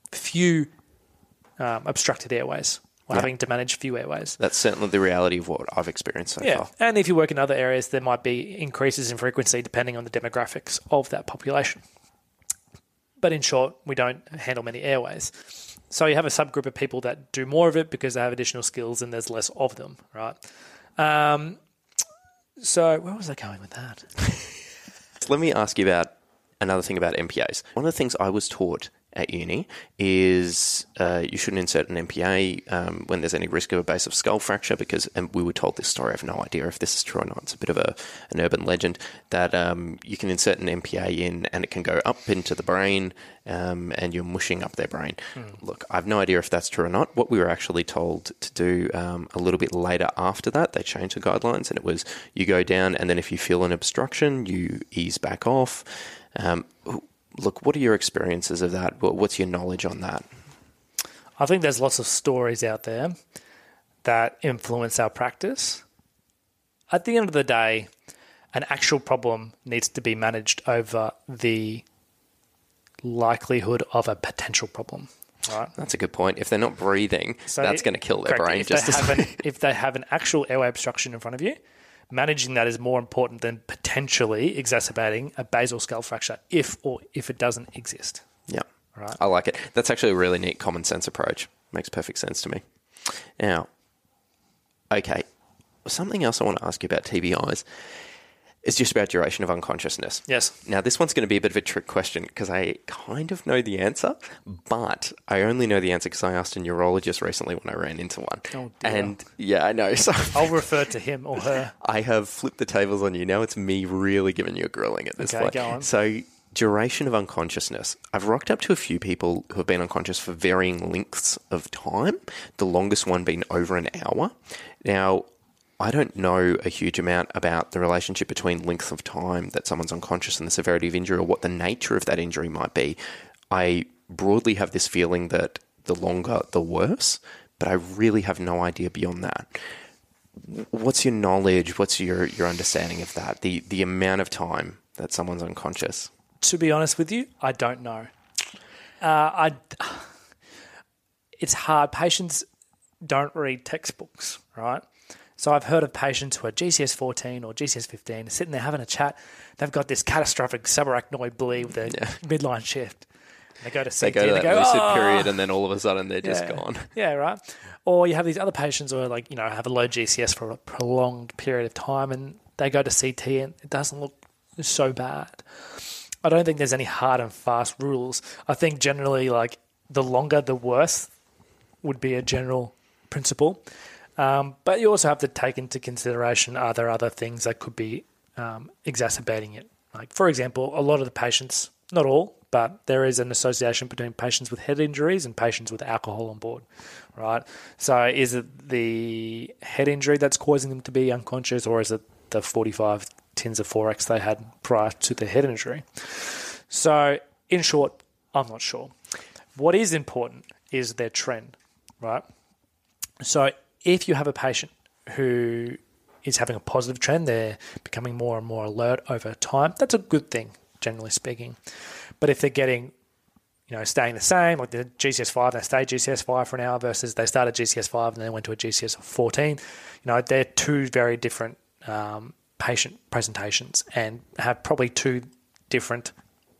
few um, obstructed airways or yeah. having to manage few airways. That's certainly the reality of what I've experienced so yeah. far. And if you work in other areas, there might be increases in frequency depending on the demographics of that population. But in short, we don't handle many airways. So you have a subgroup of people that do more of it because they have additional skills and there's less of them, right? Um, so where was I going with that? Let me ask you about another thing about M P As. One of the things I was taught at uni is uh, you shouldn't insert an M P A um, when there's any risk of a base of skull fracture because, and we were told this story, I have no idea if this is true or not, it's a bit of a an urban legend, that um, you can insert an M P A in and it can go up into the brain um, and you're mushing up their brain. Mm. Look, I have no idea if that's true or not. What we were actually told to do um, a little bit later after that, they changed the guidelines and it was you go down and then if you feel an obstruction, you ease back off. Um, Look, what are your experiences of that? What's your knowledge on that? I think there's lots of stories out there that influence our practice. At the end of the day, an actual problem needs to be managed over the likelihood of a potential problem. Right? That's a good point. If they're not breathing, so that's it, going to kill their correct. brain. If, just they to have an, if they have an actual airway obstruction in front of you, managing that is more important than potentially exacerbating a basal skull fracture if or if it doesn't exist. Yeah. Right. I like it. That's actually a really neat common sense approach. Makes perfect sense to me. Now, okay, something else I want to ask you about T B Is. is just about duration of unconsciousness. Yes. Now, this one's going to be a bit of a trick question because I kind of know the answer, but I only know the answer because I asked a neurologist recently when I ran into one. Oh, dear. And yeah, I know. So I'll refer to him or her. I have flipped the tables on you. Now it's me really giving you a grilling at this Okay, point. go on. So duration of unconsciousness. I've rocked up to a few people who have been unconscious for varying lengths of time, the longest one being over an hour. Now, I don't know a huge amount about the relationship between length of time that someone's unconscious and the severity of injury or what the nature of that injury might be. I broadly have this feeling that the longer, the worse, but I really have no idea beyond that. What's your knowledge? What's your, your understanding of that? The the amount of time that someone's unconscious? To be honest with you, I don't know. Uh, I, it's hard. Patients don't read textbooks, right? So I've heard of patients who are G C S fourteen or G C S fifteen, sitting there having a chat. They've got this catastrophic subarachnoid bleed with a yeah. midline shift. And they go to C T. They go to and that they go, lucid oh! period, and then all of a sudden they're just yeah. gone. Yeah, right. Or you have these other patients who are like, you know, have a low G C S for a prolonged period of time, and they go to C T, and it doesn't look so bad. I don't think there's any hard and fast rules. I think generally, like, the longer, the worse would be a general principle. Um, but you also have to take into consideration are there other things that could be um, exacerbating it. Like, for example, a lot of the patients, not all, but there is an association between patients with head injuries and patients with alcohol on board, right? So is it the head injury that's causing them to be unconscious, or is it the forty-five tins of four X they had prior to the head injury? So in short, I'm not sure. What is important is their trend, right? So if you have a patient who is having a positive trend, they're becoming more and more alert over time, that's a good thing, generally speaking. But if they're getting, you know, staying the same, like the G C S five, they stayed G C S five for an hour versus they started G C S five and then went to a G C S fourteen, you know, they're two very different um, patient presentations and have probably two different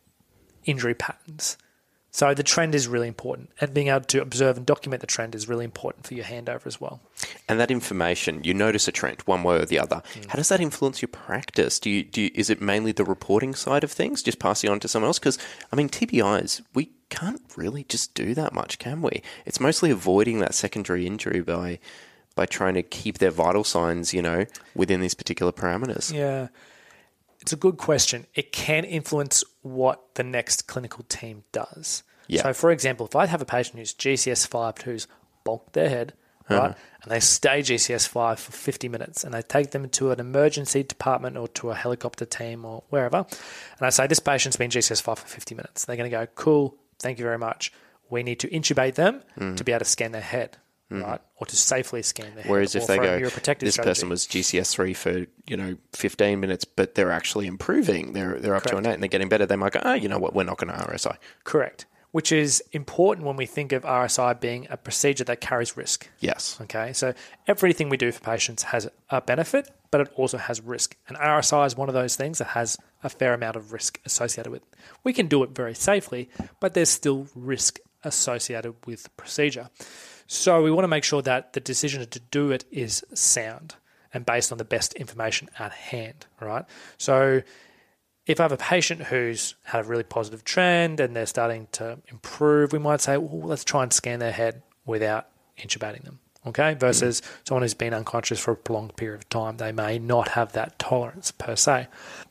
injury patterns. So the trend is really important, and being able to observe and document the trend is really important for your handover as well. And that information, you notice a trend one way or the other. Mm. How does that influence your practice? Do you, do you, is it mainly the reporting side of things, just passing on to someone else? Because, I mean, T B Is, we can't really just do that much, can we? It's mostly avoiding that secondary injury by by trying to keep their vital signs, you know, within these particular parameters. Yeah. It's a good question. It can influence what the next clinical team does. Yeah. So, for example, if I have a patient who's G C S five who's bulked their head, uh-huh. right, and they stay G C S five for fifty minutes, and they take them to an emergency department or to a helicopter team or wherever, and I say, this patient's been G C S five for fifty minutes. They're going to go, cool, thank you very much. We need to intubate them mm. to be able to scan their head. Mm. Right, or to safely scan the head. Whereas if they go, this strategy. person was G C S three for, you know, fifteen minutes, but they're actually improving. They're they're up Correct. to an eight and they're getting better. They might go, oh, you know what, we're not going to R S I. Correct. Which is important when we think of R S I being a procedure that carries risk. Yes. Okay, so everything we do for patients has a benefit, but it also has risk. And R S I is one of those things that has a fair amount of risk associated with it. We can do it very safely, but there's still risk associated with the procedure. So we want to make sure that the decision to do it is sound and based on the best information at hand, right? So if I have a patient who's had a really positive trend and they're starting to improve, we might say, well, let's try and scan their head without intubating them, okay? Versus mm. someone who's been unconscious for a prolonged period of time. They may not have that tolerance per se.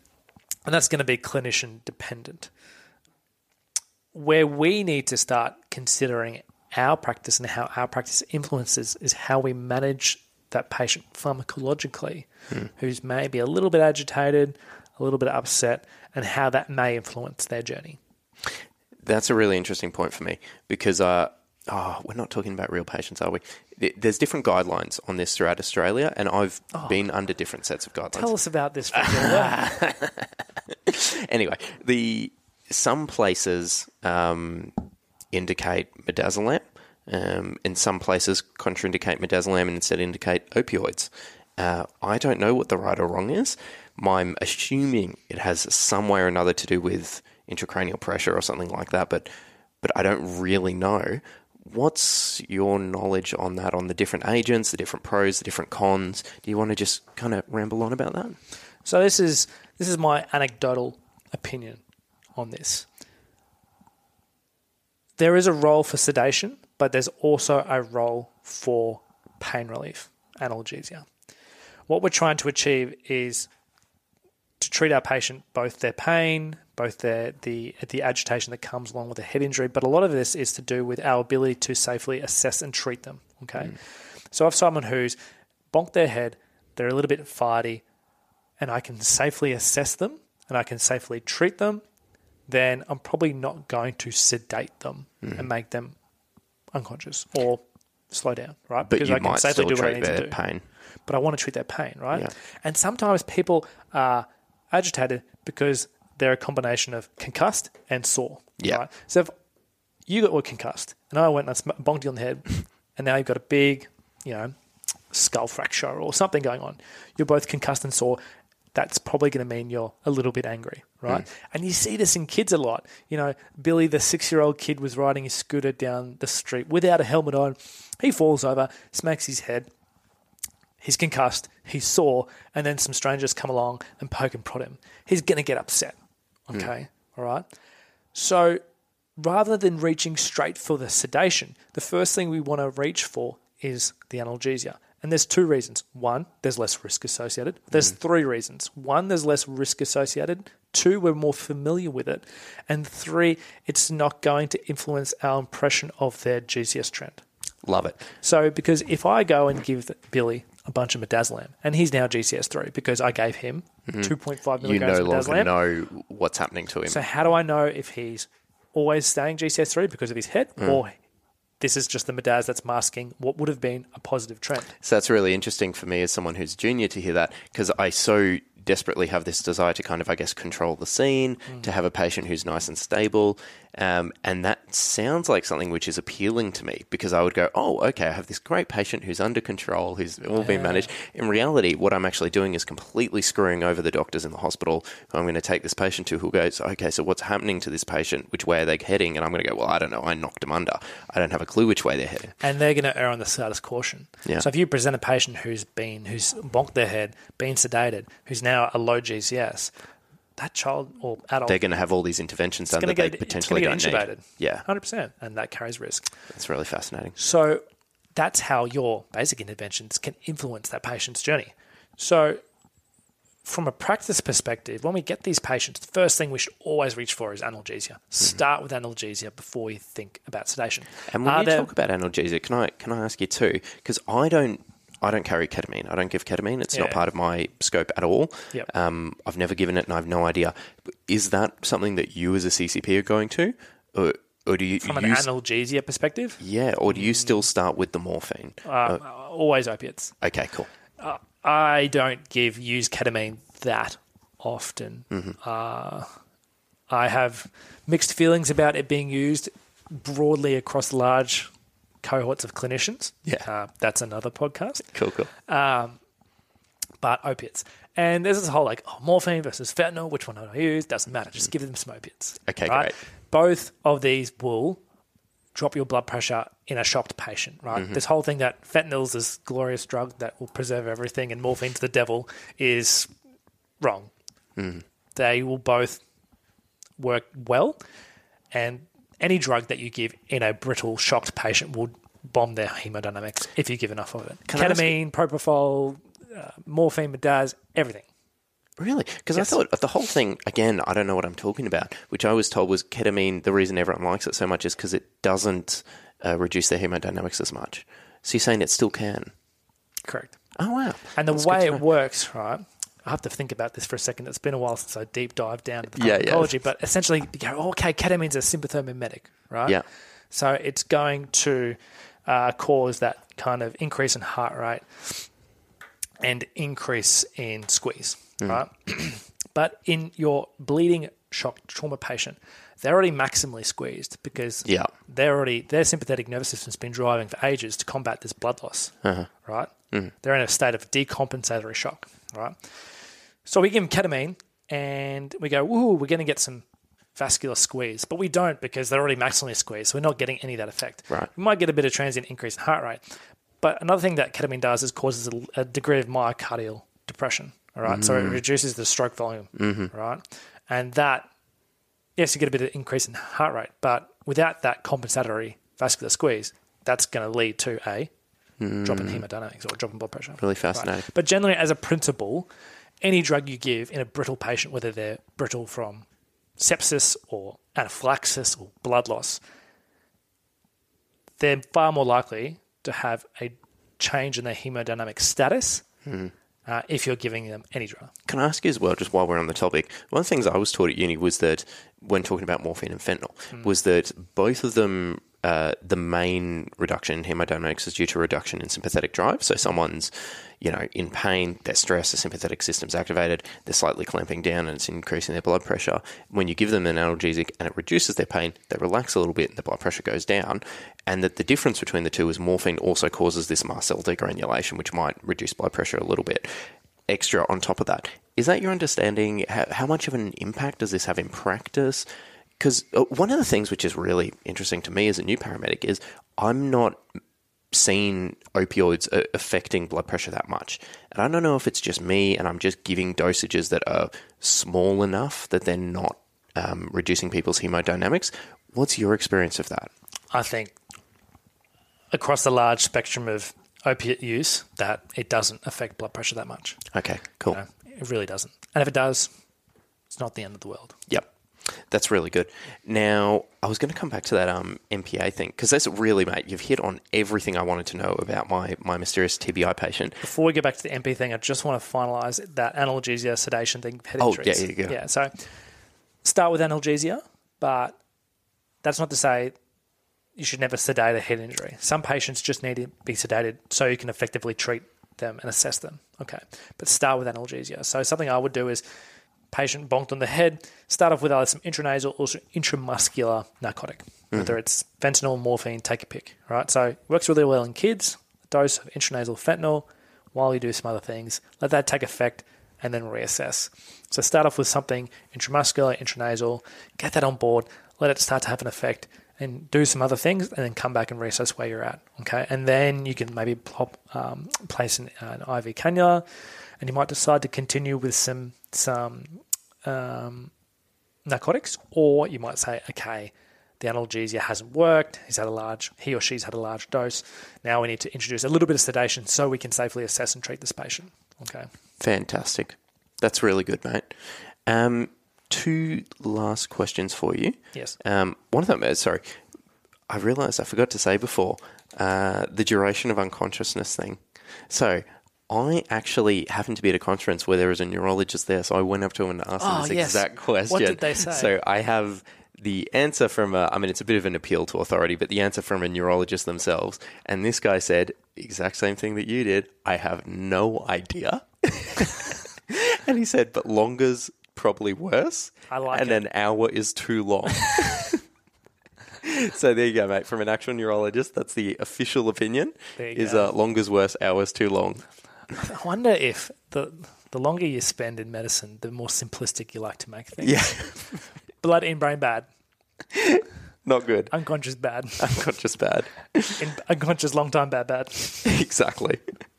And that's going to be clinician dependent. Where we need to start considering our practice and how our practice influences is how we manage that patient pharmacologically, hmm. who's maybe a little bit agitated, a little bit upset, and how that may influence their journey. That's a really interesting point for me because uh, oh, we're not talking about real patients, are we? There's different guidelines on this throughout Australia, and I've oh, been under different sets of guidelines. Tell us about this. Anyway, the some places um, indicate midazolam, um, and some places contraindicate midazolam and instead indicate opioids. Uh, I don't know what the right or wrong is. I'm assuming it has some way or another to do with intracranial pressure or something like that, but but I don't really know. What's your knowledge on that, on the different agents, the different pros, the different cons? Do you want to just kind of ramble on about that? So this is this is my anecdotal opinion on this. There is a role for sedation, but there's also a role for pain relief, analgesia. What we're trying to achieve is to treat our patient, both their pain, both their the the agitation that comes along with a head injury, but a lot of this is to do with our ability to safely assess and treat them. Okay, mm. So if someone who's bonked their head, they're a little bit farty, and I can safely assess them and I can safely treat them, then I'm probably not going to sedate them mm. and make them unconscious or slow down, right? But because you I can might safely still do what treat I need their to do. pain. But I want to treat their pain, right? Yeah. And sometimes people are agitated because they're a combination of concussed and sore. Yeah. Right? So if you got concussed and I went and I bonked you on the head and now you've got a big, you know, skull fracture or something going on, you're both concussed and sore, that's probably going to mean you're a little bit angry, right? Mm. And you see this in kids a lot. You know, Billy, the six-year-old kid, was riding his scooter down the street without a helmet on. He falls over, smacks his head. He's concussed, he's sore, and then some strangers come along and poke and prod him. He's going to get upset, okay? Mm. All right? So rather than reaching straight for the sedation, the first thing we want to reach for is the analgesia. And there's two reasons. One, there's less risk associated. There's mm. three reasons. One, there's less risk associated. Two, we're more familiar with it. And three, it's not going to influence our impression of their G C S trend. Love it. So because if I go and give Billy a bunch of midazolam, and he's now G C S three because I gave him mm-hmm. two point five milligrams of midazolam. You no longer know midazolam. What's happening to him. So how do I know if he's always staying G C S three because of his head mm. or this is just the midaz that's masking what would have been a positive trend? So that's really interesting for me as someone who's junior to hear that, because I so desperately have this desire to kind of, I guess, control the scene, mm. to have a patient who's nice and stable. Um, and that sounds like something which is appealing to me, because I would go, oh, okay, I have this great patient who's under control, who's all yeah. been managed. In reality, what I'm actually doing is completely screwing over the doctors in the hospital who I'm going to take this patient to, who goes, okay, so what's happening to this patient? Which way are they heading? And I'm going to go, well, I don't know. I knocked them under. I don't have a clue which way they're heading. And they're going to err on the side of caution. Yeah. So if you present a patient who's been, who's bonked their head, been sedated, who's now a low G C S, that child or adult, they're going to have all these interventions done that get, they potentially don't intubated. need. Yeah, one hundred percent, and that carries risk. That's really fascinating. So that's how your basic interventions can influence that patient's journey. So from a practice perspective, when we get these patients, the first thing we should always reach for is analgesia. Mm-hmm. Start with analgesia before we think about sedation. And when Are you there... talk about analgesia, can I can I ask you too? Because I don't. I don't carry ketamine. I don't give ketamine. It's yeah. not part of my scope at all. Yep. Um, I've never given it and I have no idea. Is that something that you as a C C P are going to? Or, or do you From an use, analgesia perspective? Yeah. Or do you still start with the morphine? Uh, uh, always opiates. Okay, cool. Uh, I don't give use ketamine that often. Mm-hmm. Uh, I have mixed feelings about it being used broadly across large cohorts of clinicians. Yeah. Uh, that's another podcast. Cool, cool. Um, but opiates. And there's this whole like, oh, morphine versus fentanyl, which one do I use? Doesn't matter. Just give them some opiates. Okay, right? great. Both of these will drop your blood pressure in a shocked patient, right? Mm-hmm. This whole thing that fentanyl's this glorious drug that will preserve everything and morphine's the devil is wrong. Mm-hmm. They will both work well, and any drug that you give in a brittle, shocked patient will bomb their hemodynamics if you give enough of it. Can Ketamine, propofol, uh, morphine, midaz, everything. Really? Because yes. I thought the whole thing, again, I don't know what I'm talking about, which I was told was ketamine, the reason everyone likes it so much is because it doesn't uh, reduce their hemodynamics as much. So you're saying it still can? Correct. Oh, wow. And the That's way it works, right, I have to think about this for a second. It's been a while since I deep dived down to the pharmacology, yeah, yeah. but essentially, you go, oh, okay, ketamine's a sympathomimetic, right? Yeah. So it's going to uh, cause that kind of increase in heart rate and increase in squeeze, mm. right? But in your bleeding shock trauma patient, they're already maximally squeezed because yeah. they're already their sympathetic nervous system's been driving for ages to combat this blood loss, uh-huh. right? Mm. They're in a state of decompensatory shock, right? So we give them ketamine and we go, woohoo, we're going to get some vascular squeeze, but we don't because they're already maximally squeezed, so we're not getting any of that effect. Right. We might get a bit of transient increase in heart rate, but another thing that ketamine does is causes a, a degree of myocardial depression, all right? Mm. So it reduces the stroke volume, mm-hmm. right? And that, yes, you get a bit of increase in heart rate, but without that compensatory vascular squeeze, that's going to lead to a mm. drop in hemodynamics or drop in blood pressure. Really fascinating. Right? But generally, as a principle, any drug you give in a brittle patient, whether they're brittle from sepsis or anaphylaxis or blood loss, they're far more likely to have a change in their hemodynamic status mm. uh, if you're giving them any drug. Can I ask you as well, just while we're on the topic, one of the things I was taught at uni was that when talking about morphine and fentanyl, mm. was that both of them, uh, the main reduction in hemodynamics is due to a reduction in sympathetic drive. So someone's, you know, in pain, they're stressed, the sympathetic system's activated, they're slightly clamping down and it's increasing their blood pressure. When you give them an analgesic and it reduces their pain, they relax a little bit and the blood pressure goes down. And that the difference between the two is morphine also causes this mast cell degranulation, which might reduce blood pressure a little bit. Extra on top of that. Is that your understanding? How, how much of an impact does this have in practice? Because one of the things which is really interesting to me as a new paramedic is I'm not seen opioids affecting blood pressure that much. And I don't know if it's just me and I'm just giving dosages that are small enough that they're not um, reducing people's hemodynamics. What's your experience of that? I think across the large spectrum of opiate use that it doesn't affect blood pressure that much. Okay, cool. You know, it really doesn't. And if it does, it's not the end of the world. Yep. That's really good. Now, I was going to come back to that um, M P A thing because that's really, mate, you've hit on everything I wanted to know about my, my mysterious T B I patient. Before we get back to the M P thing, I just want to finalise that analgesia, sedation thing, head oh, injuries. Oh, yeah, yeah, yeah. Yeah, so start with analgesia, but that's not to say you should never sedate a head injury. Some patients just need to be sedated so you can effectively treat them and assess them. Okay, but start with analgesia. So something I would do is patient bonked on the head, start off with either some intranasal or intramuscular narcotic, mm-hmm. whether it's fentanyl, morphine, take a pick, right? So it works really well in kids, a dose of intranasal fentanyl while you do some other things. Let that take effect and then reassess. So start off with something intramuscular, intranasal, get that on board, let it start to have an effect and do some other things and then come back and reassess where you're at, okay? And then you can maybe plop, um, place an, an I V cannula and you might decide to continue with some some um, narcotics, or you might say, okay, the analgesia hasn't worked. He's had a large, he or she's had a large dose. Now we need to introduce a little bit of sedation so we can safely assess and treat this patient. Okay. Fantastic. That's really good, mate. Um, two last questions for you. Yes. Um, one of them is, sorry, I realised I forgot to say before, uh, the duration of unconsciousness thing. So I actually happened to be at a conference where there was a neurologist there, so I went up to him and asked him oh, this yes. exact question. What did they say? So I have the answer from, a, I mean, it's a bit of an appeal to authority, but the answer from a neurologist themselves. And this guy said, exact same thing that you did. I have no idea. And he said, but longer's probably worse. I like and it. And an hour is too long. So there you go, mate. From an actual neurologist, that's the official opinion. There you is go. Uh, longer's worse, hours too long. I wonder if the the longer you spend in medicine, the more simplistic you like to make things. Yeah. Blood in, brain bad. Not good. Unconscious bad. Unconscious bad. In, unconscious long time bad bad. Exactly.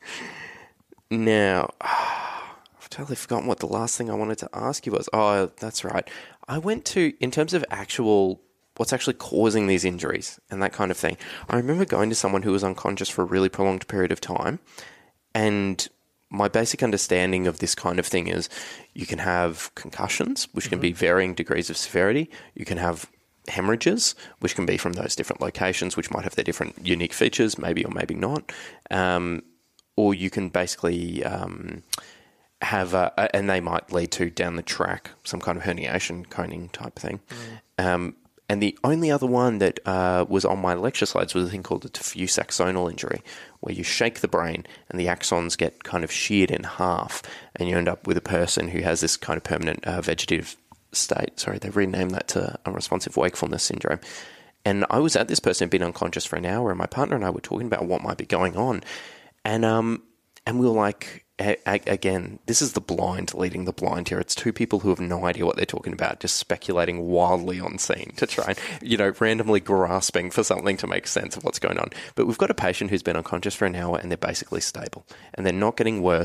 Now, I've totally forgotten what the last thing I wanted to ask you was. Oh, that's right. I went to, in terms of actual, what's actually causing these injuries and that kind of thing. I remember going to someone who was unconscious for a really prolonged period of time. And my basic understanding of this kind of thing is you can have concussions, which can mm-hmm. be varying degrees of severity. You can have hemorrhages, which can be from those different locations, which might have their different unique features, maybe or maybe not. Um, or you can basically um, have, a, and they might lead to down the track some kind of herniation, coning type thing. Mm. Um, And the only other one that uh, was on my lecture slides was a thing called a diffuse axonal injury, where you shake the brain and the axons get kind of sheared in half, and you end up with a person who has this kind of permanent uh, vegetative state. Sorry, they renamed that to unresponsive wakefulness syndrome. And I was at this person who'd been unconscious for an hour, and my partner and I were talking about what might be going on. And um, and we were like, a- a- again, this is the blind leading the blind here. It's two people who have no idea what they're talking about, just speculating wildly on scene to try and, you know, randomly grasping for something to make sense of what's going on. But we've got a patient who's been unconscious for an hour and they're basically stable. And they're not getting worse, but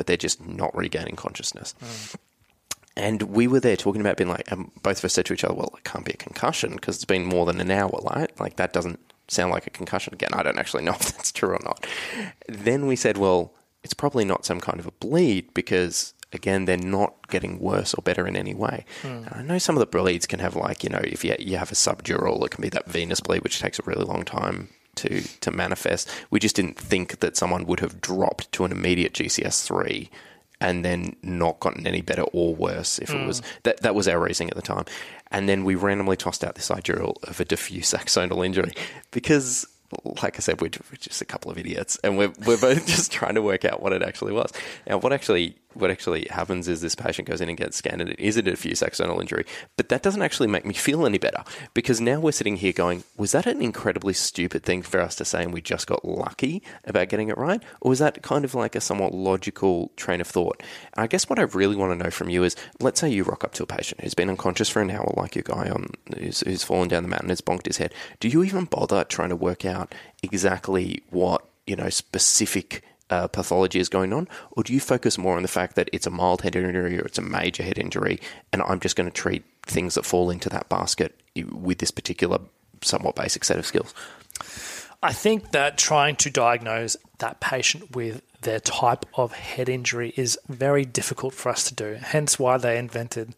but they're just not regaining consciousness. Mm. And we were there talking about being like, um, both of us said to each other, well, it can't be a concussion because it's been more than an hour, right? Like that doesn't sound like a concussion. Again, I don't actually know if that's true or not. Then we said, well, it's probably not some kind of a bleed because, again, they're not getting worse or better in any way. Mm. And I know some of the bleeds can have like, you know, if you, you have a subdural, it can be that venous bleed, which takes a really long time to, to manifest. We just didn't think that someone would have dropped to an immediate G C S three and then not gotten any better or worse if mm. it was... That that was our reasoning at the time. And then we randomly tossed out this idea of a diffuse axonal injury because, like I said, we're just a couple of idiots and we're, we're both just trying to work out what it actually was. Now, what actually what actually happens is this patient goes in and gets scanned and it is a diffuse axonal injury, but that doesn't actually make me feel any better because now we're sitting here going, was that an incredibly stupid thing for us to say and we just got lucky about getting it right? Or was that kind of like a somewhat logical train of thought? And I guess what I really want to know from you is, let's say you rock up to a patient who's been unconscious for an hour, like your guy on who's, who's fallen down the mountain, has bonked his head. Do you even bother trying to work out exactly what, you know, specific Uh, pathology is going on, or do you focus more on the fact that it's a mild head injury or it's a major head injury and I'm just going to treat things that fall into that basket with this particular somewhat basic set of skills? I think that trying to diagnose that patient with their type of head injury is very difficult for us to do, hence why they invented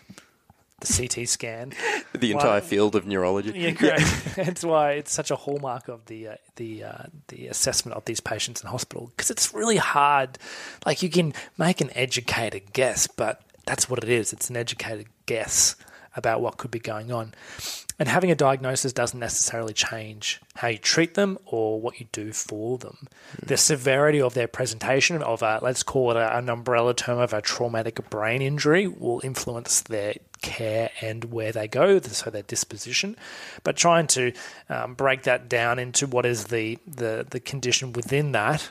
the C T scan. The entire why, field of neurology. Yeah, correct. Yeah. That's why it's such a hallmark of the uh, the uh, the assessment of these patients in hospital, because it's really hard. Like, you can make an educated guess, but that's what it is. It's an educated guess about what could be going on. And having a diagnosis doesn't necessarily change how you treat them or what you do for them. Mm. The severity of their presentation of a, let's call it a, an umbrella term of a traumatic brain injury, will influence their care and where they go, so their disposition. But trying to um, break that down into what is the, the, the condition within that,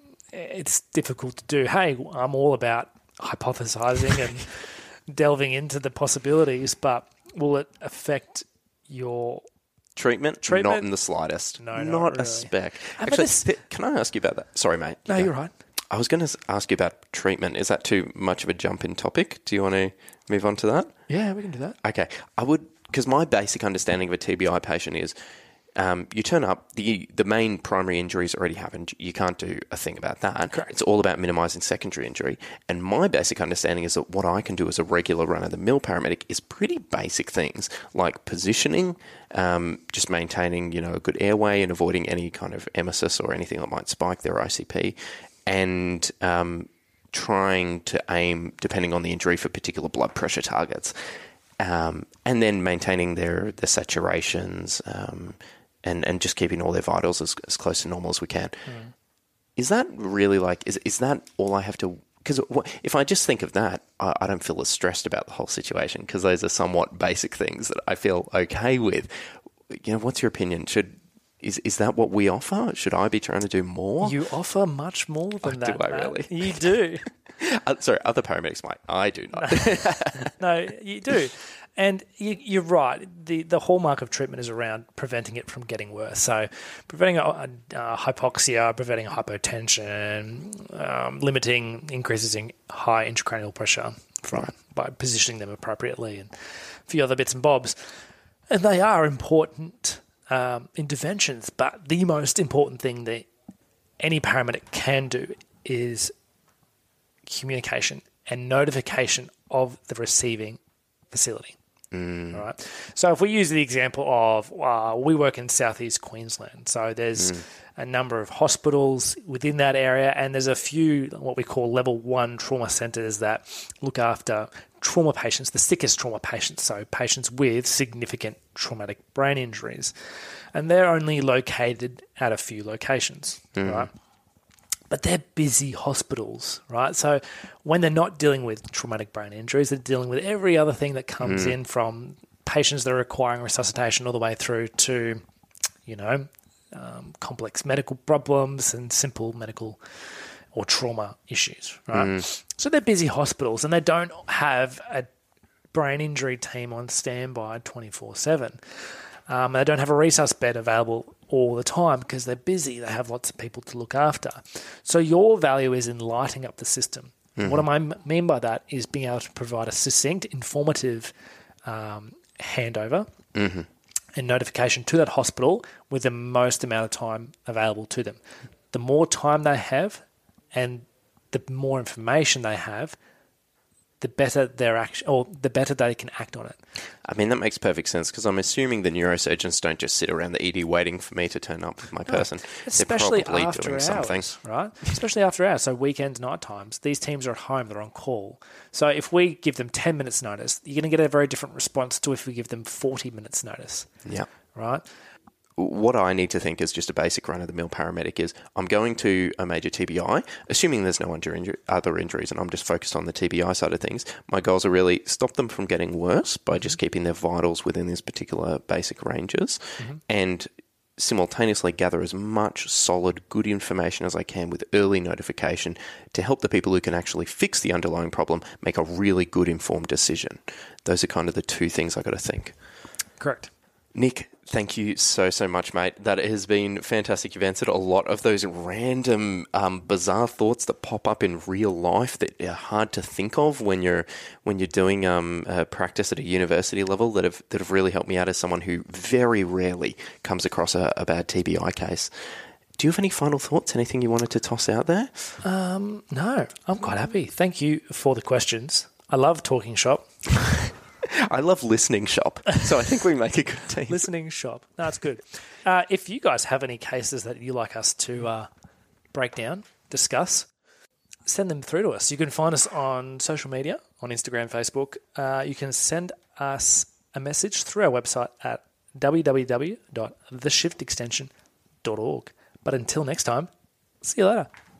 it's difficult to do. Hey, I'm all about hypothesizing and delving into the possibilities, but will it affect your treatment? treatment? Not in the slightest. No, not, not really. a speck. How Actually, this... can I ask you about that? Sorry, mate. No, yeah. you're right. I was going to ask you about treatment. Is that too much of a jump in topic? Do you want to move on to that? Yeah, we can do that. Okay. I would, because my basic understanding of a T B I patient is um, you turn up, the the main primary injury's already happened. You can't do a thing about that. Correct. It's all about minimising secondary injury. And my basic understanding is that what I can do as a regular run-of-the-mill paramedic is pretty basic things like positioning, um, just maintaining, you know, a good airway and avoiding any kind of emesis or anything that might spike their I C P, and um, trying to aim, depending on the injury, for particular blood pressure targets. Um, and then maintaining their, their saturations, um, and, and just keeping all their vitals as, as close to normal as we can. Mm. Is that really like, is is that all I have to, because if I just think of that, I, I don't feel as stressed about the whole situation, because those are somewhat basic things that I feel okay with. You know, what's your opinion? Should, is is that what we offer? Should I be trying to do more? You offer much more than oh, that. Do I Matt. really? You do. uh, sorry, other paramedics might. I do not. No, you do. And you, you're right. The the hallmark of treatment is around preventing it from getting worse. So preventing a, a, a hypoxia, preventing hypotension, um, limiting increases in high intracranial pressure from, right. by positioning them appropriately, and a few other bits and bobs. And they are important um, interventions, but the most important thing that any paramedic can do is communication and notification of the receiving facility. Mm. All right. So if we use the example of uh, we work in southeast Queensland, so there's mm. a number of hospitals within that area, and there's a few what we call level one trauma centres that look after trauma patients, the sickest trauma patients, so patients with significant traumatic brain injuries, and they're only located at a few locations, mm. right? But they're busy hospitals, right? So when they're not dealing with traumatic brain injuries, they're dealing with every other thing that comes mm. in, from patients that are requiring resuscitation all the way through to, you know, um, complex medical problems and simple medical or trauma issues, right? Mm. So they're busy hospitals, and they don't have a brain injury team on standby twenty-four seven. Um, they don't have a resus bed available all the time because they're busy. They have lots of people to look after. So your value is in lighting up the system. Mm-hmm. What I mean by that is being able to provide a succinct, informative um, handover mm-hmm. and notification to that hospital with the most amount of time available to them. The more time they have and the more information they have, the better their action, or the better they can act on it. I mean, that makes perfect sense because I'm assuming the neurosurgeons don't just sit around the E D waiting for me to turn up with my person. No, especially They're probably after doing hours, something. right? Especially after hours, so weekends, night times. These teams are at home; they're on call. So if we give them ten minutes notice, you're going to get a very different response to if we give them forty minutes notice. Yeah. Right. What I need to think is just a basic run-of-the-mill paramedic is I'm going to a major T B I, assuming there's no other injuries and I'm just focused on the T B I side of things. My goals are really stop them from getting worse by just keeping their vitals within these particular basic ranges mm-hmm. and simultaneously gather as much solid, good information as I can with early notification to help the people who can actually fix the underlying problem make a really good informed decision. Those are kind of the two things I got to think. Correct. Nick, thank you so, so much, mate. That has been fantastic. You've answered a lot of those random, um, bizarre thoughts that pop up in real life that are hard to think of when you're when you're doing um, uh, practice at a university level. That have that have really helped me out as someone who very rarely comes across a, a bad T B I case. Do you have any final thoughts? Anything you wanted to toss out there? Um, no, I'm quite happy. Thank you for the questions. I love talking shop. I love listening shop, so I think we make a good team. Listening shop. No, that's good. Uh, if you guys have any cases that you like us to uh, break down, discuss, send them through to us. You can find us on social media, on Instagram, Facebook. Uh, you can send us a message through our website at w w w dot the shift extension dot org. But until next time, see you later.